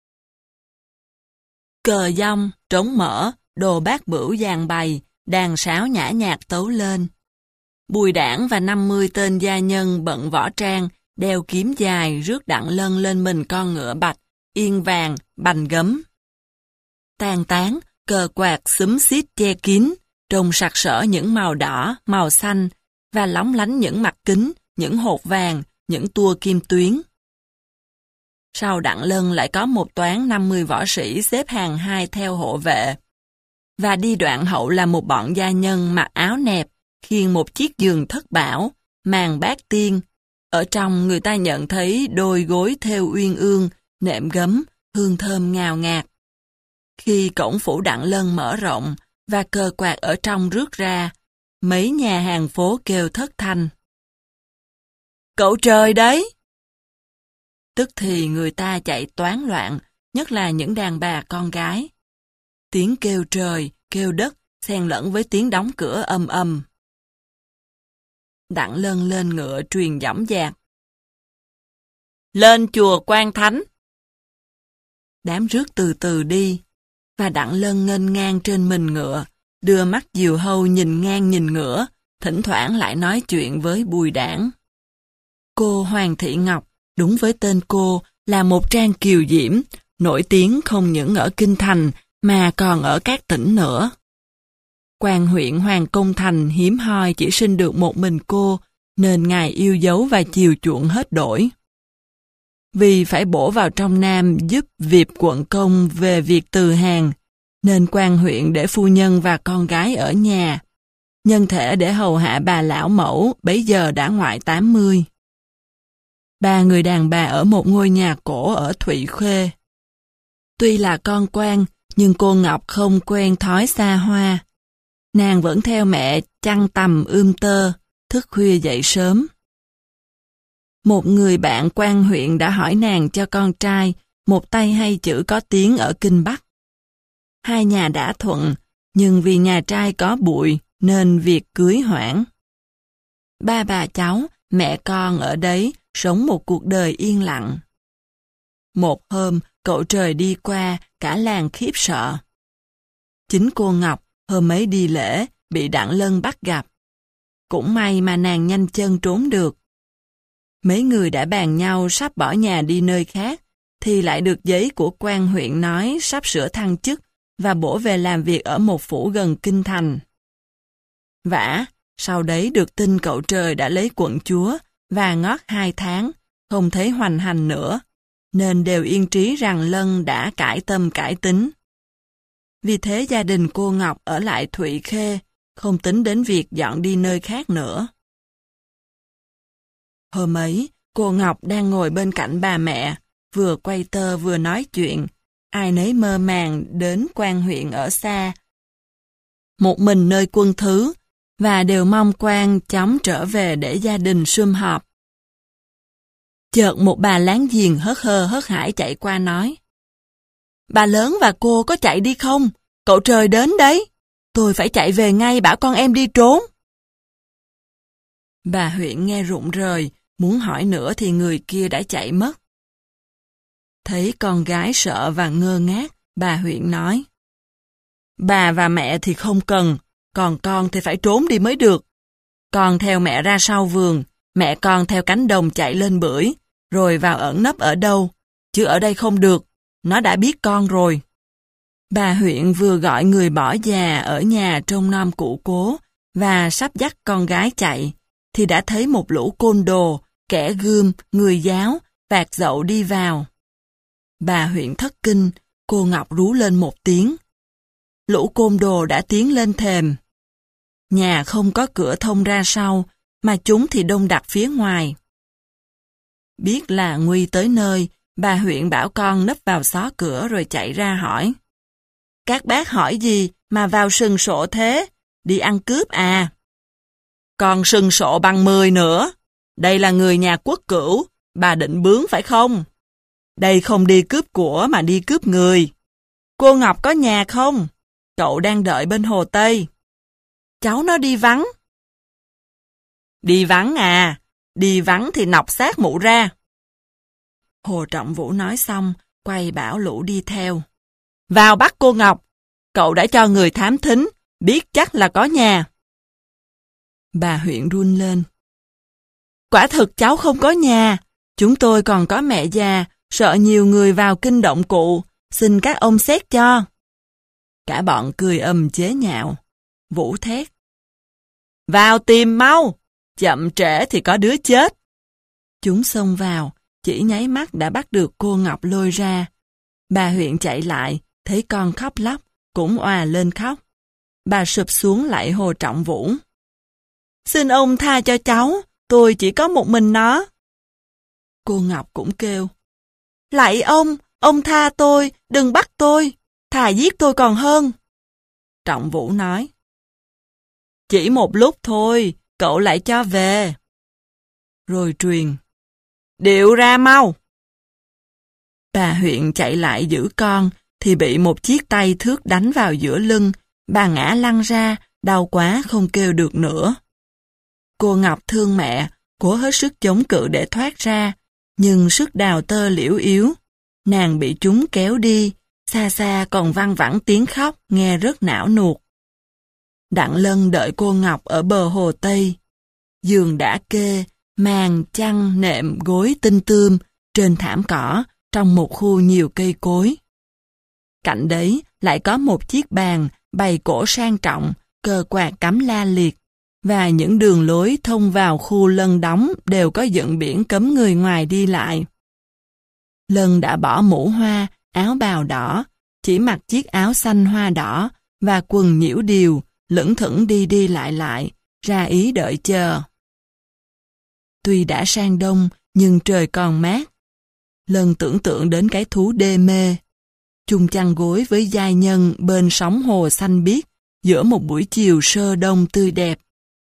Cờ dông, trống mở, đồ bát bửu dàn bày, đàn sáo nhã nhạc tấu lên. Bùi Đảng và năm mươi tên gia nhân bận võ trang, đeo kiếm dài rước Đặng Lân lên mình con ngựa bạch, yên vàng, bành gấm. Tàn tán, cờ quạt xúm xít che kín, trông sặc sỡ những màu đỏ, màu xanh, và lóng lánh những mặt kính, những hột vàng, những tua kim tuyến. Sau Đặng Lân lại có một toán năm mươi võ sĩ xếp hàng hai theo hộ vệ. Và đi đoạn hậu là một bọn gia nhân mặc áo nẹp, khiêng một chiếc giường thất bảo, màn bát tiên. Ở trong người ta nhận thấy đôi gối thêu uyên ương, nệm gấm, hương thơm ngào ngạt. Khi cổng phủ Đặng Lân mở rộng và cờ quạt ở trong rước ra, mấy nhà hàng phố kêu thất thanh. Cậu trời đấy! Tức thì người ta chạy toán loạn, nhất là những đàn bà con gái. Tiếng kêu trời, kêu đất, xen lẫn với tiếng đóng cửa ầm ầm. Đặng Lân lên ngựa truyền dõng dạc. Lên chùa Quan Thánh! Đám rước từ từ đi, và Đặng Lân nghênh ngang trên mình ngựa, đưa mắt diều hâu nhìn ngang nhìn ngửa, thỉnh thoảng lại nói chuyện với Bùi Đảng. Cô Hoàng Thị Ngọc, đúng với tên cô, là một trang kiều diễm, nổi tiếng không những ở Kinh Thành mà còn ở các tỉnh nữa. Quan huyện Hoàng Công Thành hiếm hoi chỉ sinh được một mình cô, nên ngài yêu dấu và chiều chuộng hết đổi. Vì phải bổ vào trong Nam giúp việc quận công về việc từ hàng, nên quan huyện để phu nhân và con gái ở nhà, nhân thể để hầu hạ bà lão mẫu bấy giờ đã ngoại tám mươi. Ba người đàn bà ở một ngôi nhà cổ ở Thụy Khuê. Tuy là con quan, nhưng cô Ngọc không quen thói xa hoa. Nàng vẫn theo mẹ chăn tằm ươm tơ, thức khuya dậy sớm. Một người bạn quan huyện đã hỏi nàng cho con trai một tay hay chữ có tiếng ở Kinh Bắc. Hai nhà đã thuận, nhưng vì nhà trai có bụi nên việc cưới hoãn. Ba bà cháu, mẹ con ở đấy sống một cuộc đời yên lặng. Một hôm, cậu trời đi qua, cả làng khiếp sợ. Chính cô Ngọc, hôm ấy đi lễ, bị Đặng Lân bắt gặp. Cũng may mà nàng nhanh chân trốn được. Mấy người đã bàn nhau sắp bỏ nhà đi nơi khác, thì lại được giấy của quan huyện nói sắp sửa thăng chức và bổ về làm việc ở một phủ gần Kinh Thành. Vả, sau đấy được tin cậu trời đã lấy quận chúa và ngót hai tháng, không thấy hoành hành nữa, nên đều yên trí rằng Lân đã cải tâm cải tính. Vì thế gia đình cô Ngọc ở lại Thụy Khê, không tính đến việc dọn đi nơi khác nữa. Hôm ấy, cô Ngọc đang ngồi bên cạnh bà mẹ, vừa quay tơ vừa nói chuyện, ai nấy mơ màng đến quan huyện ở xa. Một mình nơi quân thứ, và đều mong quan chóng trở về để gia đình sum họp. Chợt một bà láng giềng hớt hơ hớt hải chạy qua nói. Bà lớn và cô có chạy đi không? Cậu trời đến đấy. Tôi phải chạy về ngay bảo con em đi trốn. Bà huyện nghe rụng rời, muốn hỏi nữa thì người kia đã chạy mất. Thấy con gái sợ và ngơ ngác, bà huyện nói. Bà và mẹ thì không cần, còn con thì phải trốn đi mới được. Con theo mẹ ra sau vườn, mẹ con theo cánh đồng chạy lên bưởi, rồi vào ẩn nấp ở đâu, chứ ở đây không được, nó đã biết con rồi. Bà huyện vừa gọi người bỏ già ở nhà trông nom cụ cố và sắp dắt con gái chạy, thì đã thấy một lũ côn đồ, kẻ gươm, người giáo, vạt dậu đi vào. Bà huyện thất kinh, cô Ngọc rú lên một tiếng. Lũ côn đồ đã tiến lên thềm. Nhà không có cửa thông ra sau, mà chúng thì đông đặc phía ngoài. Biết là nguy tới nơi, bà huyện bảo con nấp vào xó cửa rồi chạy ra hỏi. Các bác hỏi gì mà vào sừng sộ thế? Đi ăn cướp à? Còn sừng sộ bằng mười nữa. Đây là người nhà Quốc Cửu, bà định bướng phải không? Đây không đi cướp của mà đi cướp người. Cô Ngọc có nhà không? Cậu đang đợi bên Hồ Tây. Cháu nó đi vắng. Đi vắng à? Đi vắng thì nọc xác mụ ra. Hồ Trọng Vũ nói xong, quay bảo lũ đi theo. Vào bắt cô Ngọc. Cậu đã cho người thám thính, biết chắc là có nhà. Bà huyện run lên. quả thực cháu không có nhà. Chúng tôi còn có mẹ già, sợ nhiều người vào kinh động cụ, xin các ông xét cho. Cả bọn cười ầm chế nhạo. Vũ thét. Vào tìm mau, chậm trễ thì có đứa chết. Chúng xông vào, chỉ nháy mắt đã bắt được cô Ngọc lôi ra. Bà huyện chạy lại, thấy con khóc lóc, cũng òa lên khóc. Bà sụp xuống lạy Hồ Trọng Vũ. Xin ông tha cho cháu, tôi chỉ có một mình nó. Cô Ngọc cũng kêu. Lạy ông, ông tha tôi, đừng bắt tôi, thà giết tôi còn hơn. Trọng Vũ nói. Chỉ một lúc thôi, cậu lại cho về. Rồi truyền. Điệu ra mau. Bà huyện chạy lại giữ con, thì bị một chiếc tay thước đánh vào giữa lưng, bà ngã lăn ra, đau quá không kêu được nữa. Cô Ngọc thương mẹ, cố hết sức chống cự để thoát ra, nhưng sức đào tơ liễu yếu. Nàng bị chúng kéo đi, xa xa còn văng vẳng tiếng khóc, nghe rất não nuột. Đặng Lân đợi cô Ngọc ở bờ hồ Tây. Giường đã kê, màn, chăn, nệm, gối tinh tươm, trên thảm cỏ, trong một khu nhiều cây cối. Cạnh đấy lại có một chiếc bàn, bày cổ sang trọng, cờ quạt cắm la liệt, và những đường lối thông vào khu Lân đóng đều có dựng biển cấm người ngoài đi lại. Lân đã bỏ mũ hoa, áo bào đỏ, chỉ mặc chiếc áo xanh hoa đỏ và quần nhiễu điều, lững thững đi đi lại lại, ra ý đợi chờ. Tuy đã sang đông, nhưng trời còn mát. Lân tưởng tượng đến cái thú đê mê, chung chăn gối với giai nhân bên sóng hồ xanh biếc, giữa một buổi chiều sơ đông tươi đẹp.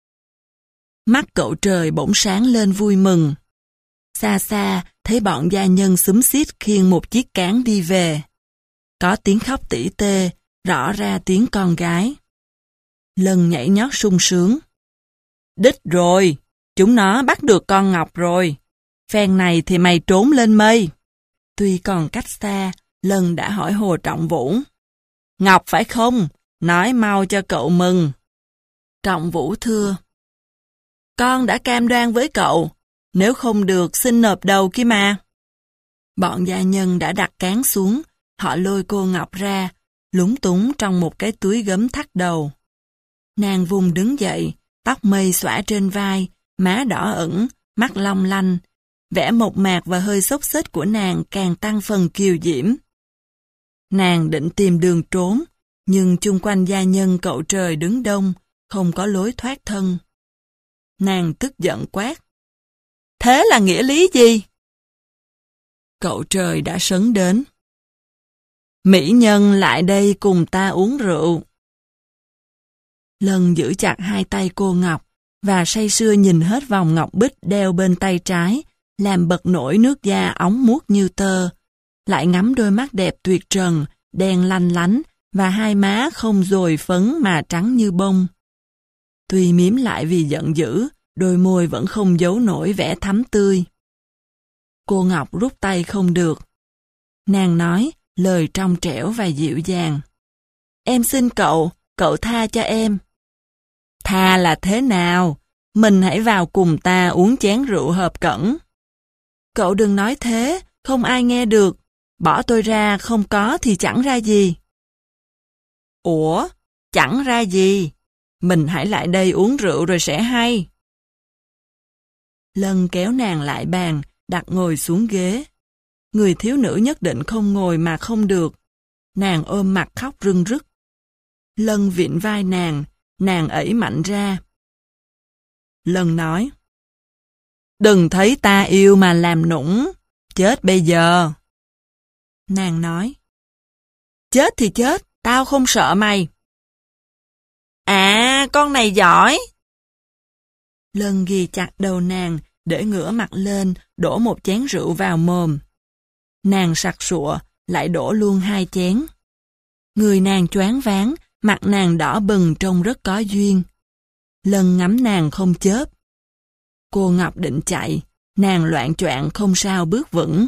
Mắt cậu trời bỗng sáng lên vui mừng. Xa xa, thấy bọn gia nhân xúm xít khiêng một chiếc cáng đi về. Có tiếng khóc tỉ tê, rõ ra tiếng con gái. Lân nhảy nhót sung sướng. Đích rồi, chúng nó bắt được con Ngọc rồi. Phen này thì mày trốn lên mây. Tuy còn cách xa, Lân đã hỏi Hồ Trọng Vũ. Ngọc phải không? Nói mau cho cậu mừng. Trọng Vũ thưa. Con đã cam đoan với cậu, nếu không được xin nộp đầu kia mà. Bọn gia nhân đã đặt cán xuống, họ lôi cô Ngọc ra, lúng túng trong một cái túi gấm thắt đầu. Nàng vùng đứng dậy, tóc mây xõa trên vai, má đỏ ửng, mắt long lanh. Vẻ mộc mạc và hơi xốc xếch của nàng càng tăng phần kiều diễm. Nàng định tìm đường trốn, nhưng chung quanh gia nhân cậu trời đứng đông, không có lối thoát thân. Nàng tức giận quát. Thế là nghĩa lý gì? Cậu trời đã sấn đến. Mỹ nhân lại đây cùng ta uống rượu. Lân giữ chặt hai tay cô Ngọc, và say sưa nhìn hết vòng ngọc bích đeo bên tay trái, làm bật nổi nước da óng muốt như tơ, lại ngắm đôi mắt đẹp tuyệt trần, đen lanh lánh, và hai má không dồi phấn mà trắng như bông. Tuy miếm lại vì giận dữ, đôi môi vẫn không giấu nổi vẻ thắm tươi. Cô Ngọc rút tay không được. Nàng nói, lời trong trẻo và dịu dàng. Em xin cậu, cậu tha cho em. Tha là thế nào? Mình hãy vào cùng ta uống chén rượu hợp cẩn. Cậu đừng nói thế, không ai nghe được. Bỏ tôi ra không có thì chẳng ra gì. Ủa, chẳng ra gì. Mình hãy lại đây uống rượu rồi sẽ hay. Lân kéo nàng lại bàn, đặt ngồi xuống ghế. Người thiếu nữ nhất định không ngồi mà không được. Nàng ôm mặt khóc rưng rức. Lân vịn vai nàng, nàng ẩy mạnh ra. Lân nói. Đừng thấy ta yêu mà làm nũng, chết bây giờ. Nàng nói. Chết thì chết, tao không sợ mày. À, con này giỏi. Lân ghi chặt đầu nàng, để ngửa mặt lên, đổ một chén rượu vào mồm. Nàng sặc sụa, lại đổ luôn hai chén. Người nàng choáng váng, mặt nàng đỏ bừng trông rất có duyên. Lân ngắm nàng không chớp. Cô Ngọc định chạy, nàng loạng choạng không sao bước vững.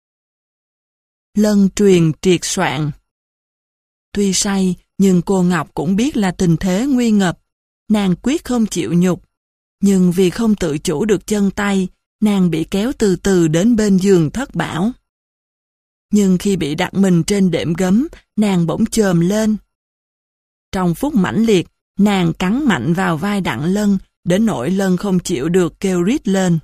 Lân truyền triệt soạn. Tuy say, nhưng cô Ngọc cũng biết là tình thế nguy ngập. Nàng quyết không chịu nhục. Nhưng vì không tự chủ được chân tay, nàng bị kéo từ từ đến bên giường Thất Bảo. Nhưng khi bị đặt mình trên đệm gấm, nàng bỗng chồm lên. Trong phút mãnh liệt, nàng cắn mạnh vào vai Đặng Lân, đến nỗi Lân không chịu được kêu rít lên.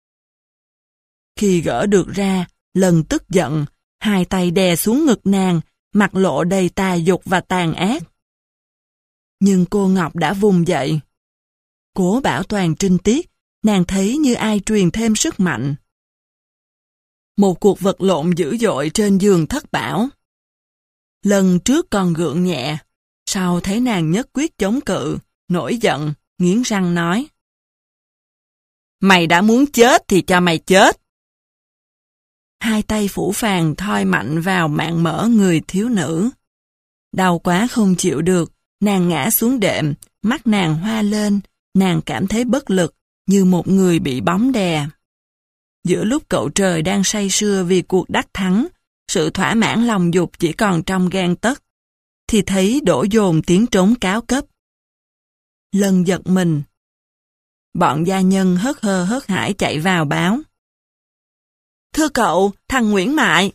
Khi gỡ được ra, Lân tức giận, hai tay đè xuống ngực nàng, mặt lộ đầy tà dục và tàn ác. Nhưng cô Ngọc đã vùng dậy. Cố bảo toàn trinh tiết, nàng thấy như ai truyền thêm sức mạnh. Một cuộc vật lộn dữ dội trên giường Thất Bảo. Lần trước còn gượng nhẹ, sau thấy nàng nhất quyết chống cự, nổi giận, nghiến răng nói: "Mày đã muốn chết thì cho mày chết." Hai tay phủ phàng thoi mạnh vào mạng mỡ người thiếu nữ. Đau quá không chịu được, nàng ngã xuống đệm, mắt nàng hoa lên, nàng cảm thấy bất lực, như một người bị bóng đè. Giữa lúc cậu trời đang say sưa vì cuộc đắc thắng, sự thỏa mãn lòng dục chỉ còn trong gang tấc, thì thấy đổ dồn tiếng trống cáo cấp. Lân giật mình. Bọn gia nhân hớt hơ hớt hải chạy vào báo: "Thưa cậu, thằng Nguyễn Mại."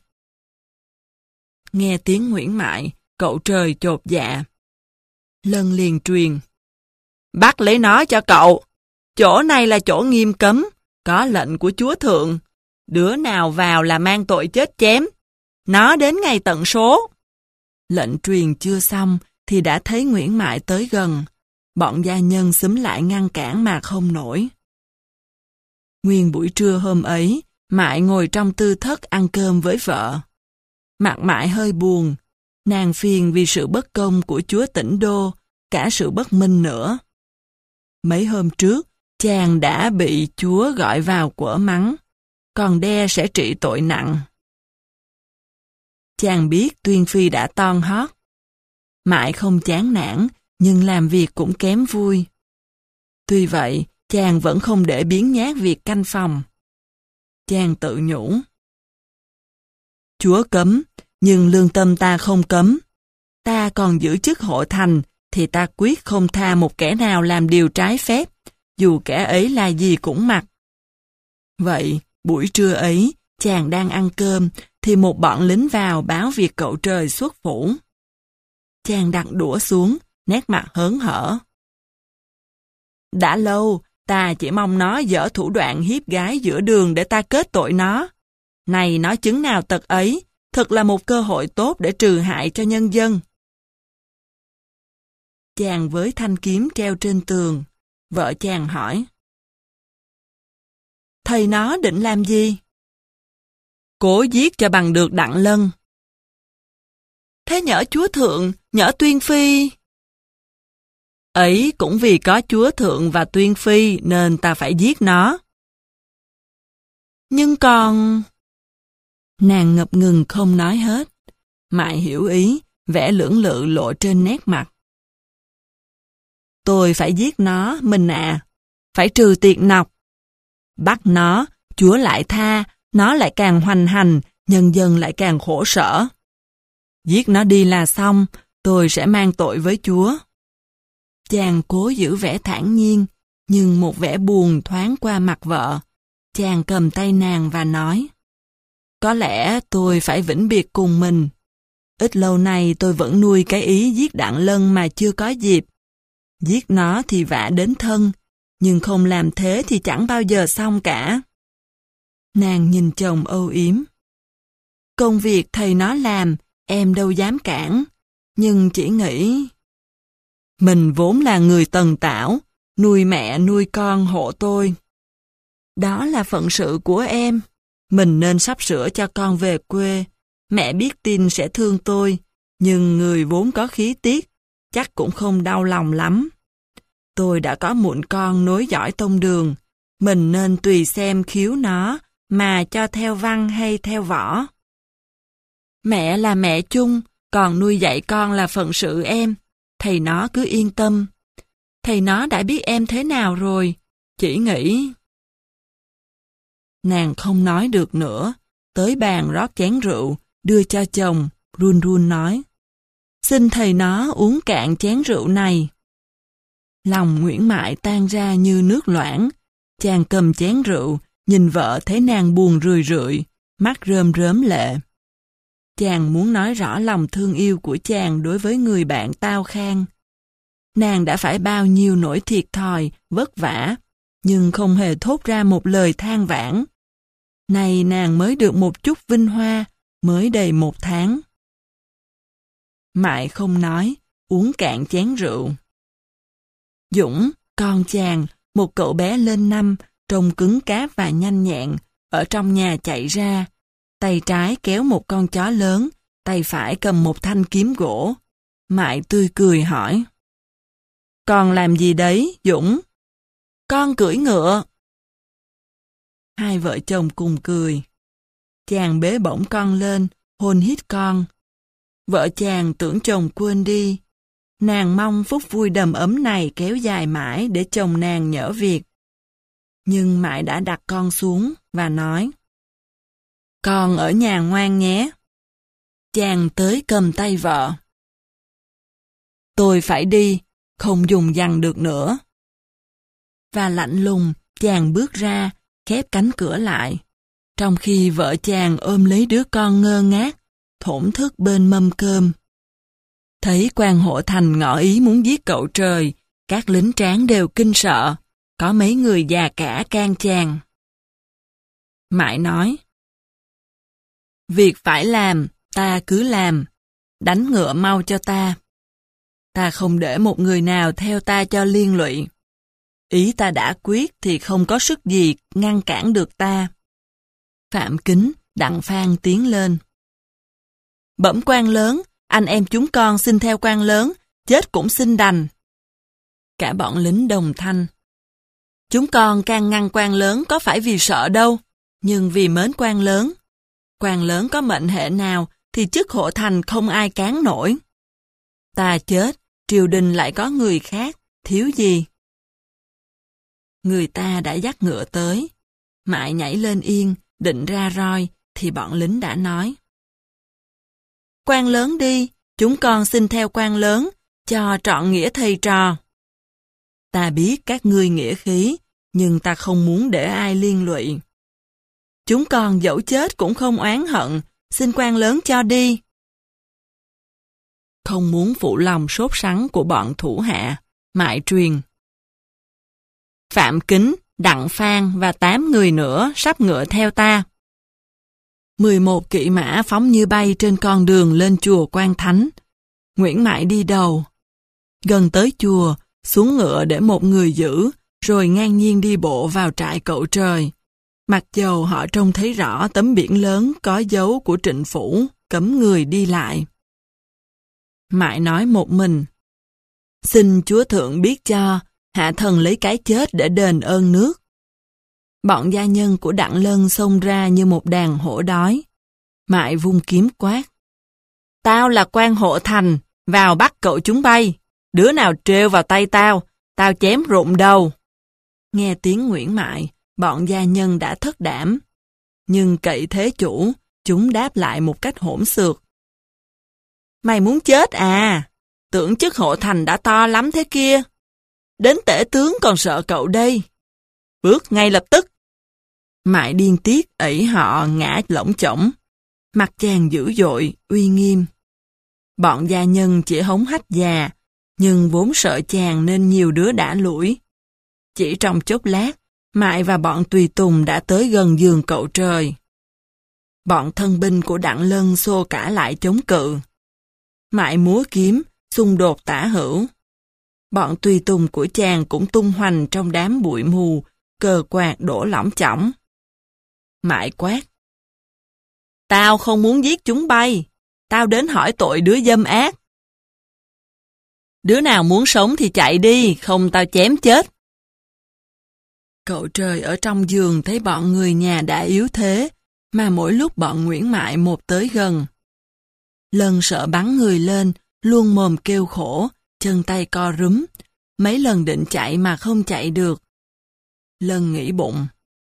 Nghe tiếng Nguyễn Mại, cậu trời chột dạ. Lân liền truyền: "Bắt lấy nó cho cậu. Chỗ này là chỗ nghiêm cấm, có lệnh của chúa thượng. Đứa nào vào là mang tội chết chém. Nó đến ngày tận số." Lệnh truyền chưa xong thì đã thấy Nguyễn Mại tới gần. Bọn gia nhân xúm lại ngăn cản mà không nổi. Nguyên buổi trưa hôm ấy, Mại ngồi trong tư thất ăn cơm với vợ. Mặt Mại hơi buồn. Nàng phiền vì sự bất công của chúa Tĩnh Đô, cả sự bất minh nữa. Mấy hôm trước, chàng đã bị chúa gọi vào quở mắng, còn đe sẽ trị tội nặng. Chàng biết Tuyên Phi đã toan hót. Mại không chán nản, nhưng làm việc cũng kém vui. Tuy vậy, chàng vẫn không để biếng nhác việc canh phòng. Chàng tự nhủ: "Chúa cấm, nhưng lương tâm ta không cấm. Ta còn giữ chức hộ thành, thì ta quyết không tha một kẻ nào làm điều trái phép, dù kẻ ấy là gì cũng mặc." Vậy, buổi trưa ấy, chàng đang ăn cơm, thì một bọn lính vào báo việc cậu trời xuất phủ. Chàng đặt đũa xuống, nét mặt hớn hở. "Đã lâu, ta chỉ mong nó dở thủ đoạn hiếp gái giữa đường để ta kết tội nó. Này nó chứng nào tật ấy, thật là một cơ hội tốt để trừ hại cho nhân dân." Chàng với thanh kiếm treo trên tường. Vợ chàng hỏi: "Thầy nó định làm gì?" "Cố giết cho bằng được Đặng Lân." "Thế nhỡ chúa thượng, nhỡ Tuyên Phi?" "Ấy cũng vì có chúa thượng và Tuyên Phi nên ta phải giết nó." "Nhưng còn..." Nàng ngập ngừng không nói hết. Mại hiểu ý, vẻ lưỡng lự lộ trên nét mặt. "Tôi phải giết nó, mình à. Phải trừ tiệt nọc. Bắt nó, chúa lại tha, nó lại càng hoành hành, nhân dân lại càng khổ sở. Giết nó đi là xong, tôi sẽ mang tội với chúa." Chàng cố giữ vẻ thản nhiên, nhưng một vẻ buồn thoáng qua mặt vợ. Chàng cầm tay nàng và nói: "Có lẽ tôi phải vĩnh biệt cùng mình. Ít lâu nay tôi vẫn nuôi cái ý giết Đặng Lân mà chưa có dịp. Giết nó thì vạ đến thân, nhưng không làm thế thì chẳng bao giờ xong cả." Nàng nhìn chồng âu yếm. "Công việc thầy nó làm, em đâu dám cản, nhưng chỉ nghĩ... Mình vốn là người tần tảo, nuôi mẹ nuôi con hộ tôi. Đó là phận sự của em. Mình nên sắp sửa cho con về quê. Mẹ biết tin sẽ thương tôi, nhưng người vốn có khí tiết, chắc cũng không đau lòng lắm. Tôi đã có mụn con nối dõi tông đường, mình nên tùy xem khiếu nó mà cho theo văn hay theo võ. Mẹ là mẹ chung, còn nuôi dạy con là phận sự em. Thầy nó cứ yên tâm. Thầy nó đã biết em thế nào rồi, chỉ nghĩ..." Nàng không nói được nữa, tới bàn rót chén rượu, đưa cho chồng, run run nói: "Xin thầy nó uống cạn chén rượu này." Lòng Nguyễn Mại tan ra như nước loãng. Chàng cầm chén rượu, nhìn vợ thấy nàng buồn rười rượi, mắt rơm rớm lệ. Chàng muốn nói rõ lòng thương yêu của chàng đối với người bạn Tao Khang. Nàng đã phải bao nhiêu nỗi thiệt thòi, vất vả, nhưng không hề thốt ra một lời than vãn. Nay nàng mới được một chút vinh hoa, mới đầy một tháng. Mại không nói, uống cạn chén rượu. Dũng, con chàng, một cậu bé lên năm, trông cứng cáp và nhanh nhẹn, ở trong nhà chạy ra. Tay trái kéo một con chó lớn, tay phải cầm một thanh kiếm gỗ. Mại tươi cười hỏi. Con làm gì đấy, Dũng? Con cưỡi ngựa. Hai vợ chồng cùng cười. Chàng bế bổng con lên, hôn hít con. Vợ chàng tưởng chồng quên đi. Nàng mong phút vui đầm ấm này kéo dài mãi để chồng nàng nhỡ việc. Nhưng Mại đã đặt con xuống và nói. Con ở nhà ngoan nhé. Chàng tới cầm tay vợ. Tôi phải đi, không dùng dằng được nữa. Và lạnh lùng, chàng bước ra, khép cánh cửa lại. Trong khi vợ chàng ôm lấy đứa con ngơ ngác, thổn thức bên mâm cơm. Thấy quan Hộ Thành ngỏ ý muốn giết cậu trời, các lính tráng đều kinh sợ, có mấy người già cả can chàng. Mại nói, việc phải làm, ta cứ làm, đánh ngựa mau cho ta. Ta không để một người nào theo ta cho liên lụy. Ý ta đã quyết thì không có sức gì ngăn cản được ta. Phạm Kính, Đặng Phan tiến lên. Bẩm quan lớn, anh em chúng con xin theo quan lớn, chết cũng xin đành. Cả bọn lính đồng thanh. Chúng con can ngăn quan lớn có phải vì sợ đâu, nhưng vì mến quan lớn. Quan lớn có mệnh hệ nào thì chức Hộ Thành không ai cán nổi. Ta chết, triều đình lại có người khác, thiếu gì. Người ta đã dắt ngựa tới. Mại nhảy lên yên, định ra roi, thì bọn lính đã nói. Quan lớn đi, chúng con xin theo quan lớn, cho trọn nghĩa thầy trò. Ta biết các ngươi nghĩa khí, nhưng ta không muốn để ai liên lụy. Chúng con dẫu chết cũng không oán hận, xin quan lớn cho đi. Không muốn phụ lòng sốt sắng của bọn thủ hạ, Mại truyền. Phạm Kính, Đặng Phan và tám người nữa sắp ngựa theo ta. mười một kỵ mã phóng như bay trên con đường lên chùa Quan Thánh. Nguyễn Mại đi đầu. Gần tới chùa, xuống ngựa để một người giữ, rồi ngang nhiên đi bộ vào trại cậu trời. Mặc dầu họ trông thấy rõ tấm biển lớn có dấu của Trịnh Phủ, cấm người đi lại. Mại nói một mình. Xin Chúa Thượng biết cho, hạ thần lấy cái chết để đền ơn nước. Bọn gia nhân của Đặng Lân xông ra như một đàn hổ đói. Mại vung kiếm quát. Tao là quan Hộ Thành, vào bắt cậu chúng bay. Đứa nào trêu vào tay tao, tao chém rụng đầu. Nghe tiếng Nguyễn Mại, bọn gia nhân đã thất đảm. Nhưng cậy thế chủ, chúng đáp lại một cách hỗn xược. Mày muốn chết à? Tưởng chức Hộ Thành đã to lắm thế kia. Đến tể tướng còn sợ cậu đây. Bước ngay lập tức. Mại điên tiết ẩy họ ngã lỗng chổng. Mặt chàng dữ dội, uy nghiêm. Bọn gia nhân chỉ hống hách già, nhưng vốn sợ chàng nên nhiều đứa đã lủi. Chỉ trong chốc lát, Mại và bọn tùy tùng đã tới gần giường cậu trời. Bọn thân binh của Đặng Lân xô cả lại chống cự. Mại múa kiếm, xung đột tả hữu. Bọn tùy tùng của chàng cũng tung hoành trong đám bụi mù, cờ quạt đổ lỏng chỏng. Mại quát. Tao không muốn giết chúng bay, tao đến hỏi tội đứa dâm ác. Đứa nào muốn sống thì chạy đi, không tao chém chết. Cậu trời ở trong giường thấy bọn người nhà đã yếu thế, mà mỗi lúc bọn Nguyễn Mại một tới gần. Lân sợ bắn người lên, luôn mồm kêu khổ, chân tay co rúm, mấy lần định chạy mà không chạy được. Lân nghĩ bụng.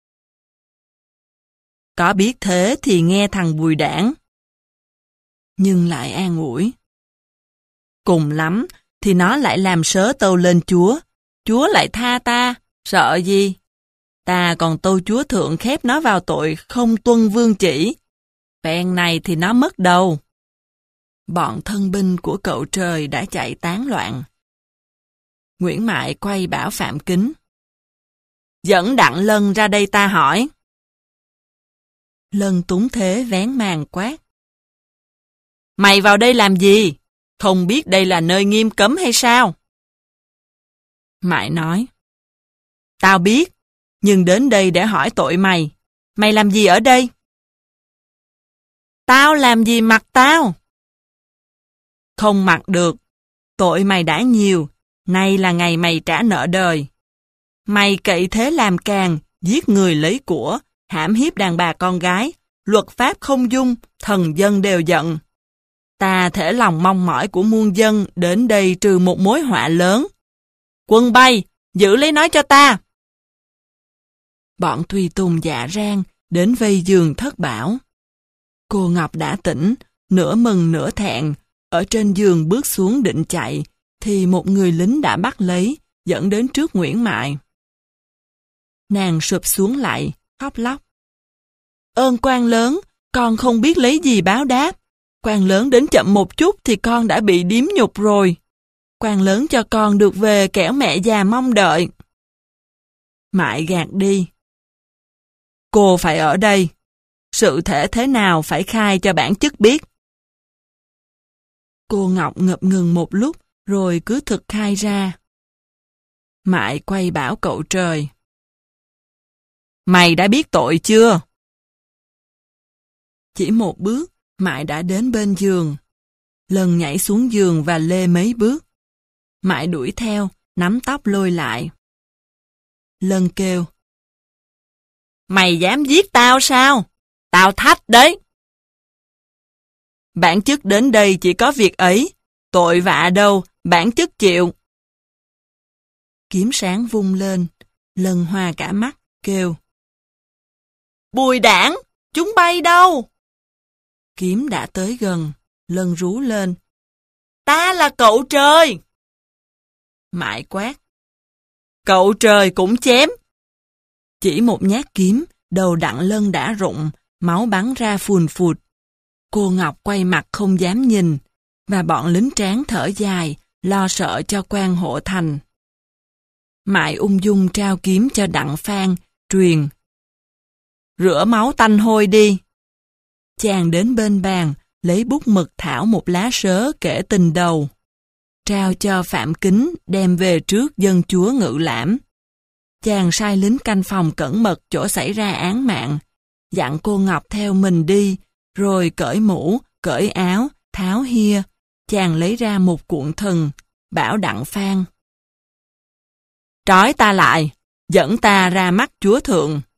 Có biết thế thì nghe thằng Bùi Đảng. Nhưng lại an ủi. Cùng lắm thì nó lại làm sớ tâu lên chúa, Chúa lại tha ta, sợ gì? Ta còn tâu Chúa Thượng khép nó vào tội không tuân vương chỉ. Phen này thì nó mất đầu. Bọn thân binh của cậu trời đã chạy tán loạn. Nguyễn Mại quay bảo Phạm Kính. Dẫn Đặng Lân ra đây ta hỏi. Lân túng thế vén màn quát. Mày vào đây làm gì? Không biết đây là nơi nghiêm cấm hay sao? Mại nói. Tao biết, nhưng đến đây để hỏi tội mày. Mày làm gì ở đây? Tao làm gì mặc tao? Không mặc được. Tội mày đã nhiều. Nay là ngày mày trả nợ đời. Mày cậy thế làm càng, giết người lấy của, hãm hiếp đàn bà con gái, luật pháp không dung, thần dân đều giận. Ta thể lòng mong mỏi của muôn dân đến đây trừ một mối họa lớn. Quân bay, giữ lấy nói cho ta. Bọn tùy tùng dạ rang đến vây giường Thất Bảo. Cô Ngọc đã tỉnh, nửa mừng nửa thẹn, ở trên giường bước xuống định chạy, thì một người lính đã bắt lấy, dẫn đến trước Nguyễn Mại. Nàng sụp xuống lại, khóc lóc. Ơn quan lớn, con không biết lấy gì báo đáp. Quan lớn đến chậm một chút thì con đã bị điếm nhục rồi. Quan lớn cho con được về kẻo mẹ già mong đợi. Mại gạt đi. Cô phải ở đây. Sự thể thế nào phải khai cho bản chức biết. Cô Ngọc ngập ngừng một lúc, rồi cứ thực khai ra. Mại quay bảo cậu trời. Mày đã biết tội chưa? Chỉ một bước, Mại đã đến bên giường. Lần nhảy xuống giường và lê mấy bước. Mại đuổi theo, nắm tóc lôi lại. Lân kêu. Mày dám giết tao sao? Tao thách đấy. Bản chức đến đây chỉ có việc ấy. Tội vạ đâu, bản chức chịu. Kiếm sáng vung lên. Lân hoa cả mắt, kêu. Bùi đảng, chúng bay đâu? Kiếm đã tới gần. Lân rú lên. Ta là cậu trời. Mại quát. Cậu trời cũng chém. Chỉ một nhát kiếm, đầu Đặng Lân đã rụng, máu bắn ra phùn phụt. Cô Ngọc quay mặt không dám nhìn, và bọn lính tráng thở dài, lo sợ cho quan hộ thành. Mại ung dung trao kiếm cho Đặng Phan, truyền. Rửa máu tanh hôi đi. Chàng đến bên bàn, lấy bút mực thảo một lá sớ kể tình đầu. Trao cho Phạm Kính đem về trước dân chúa Ngự Lãm. Chàng sai lính canh phòng cẩn mật chỗ xảy ra án mạng, dặn cô Ngọc theo mình đi, rồi cởi mũ, cởi áo, tháo hia. Chàng lấy ra một cuộn thừng, bảo Đặng Phan. Trói ta lại, dẫn ta ra mắt chúa thượng.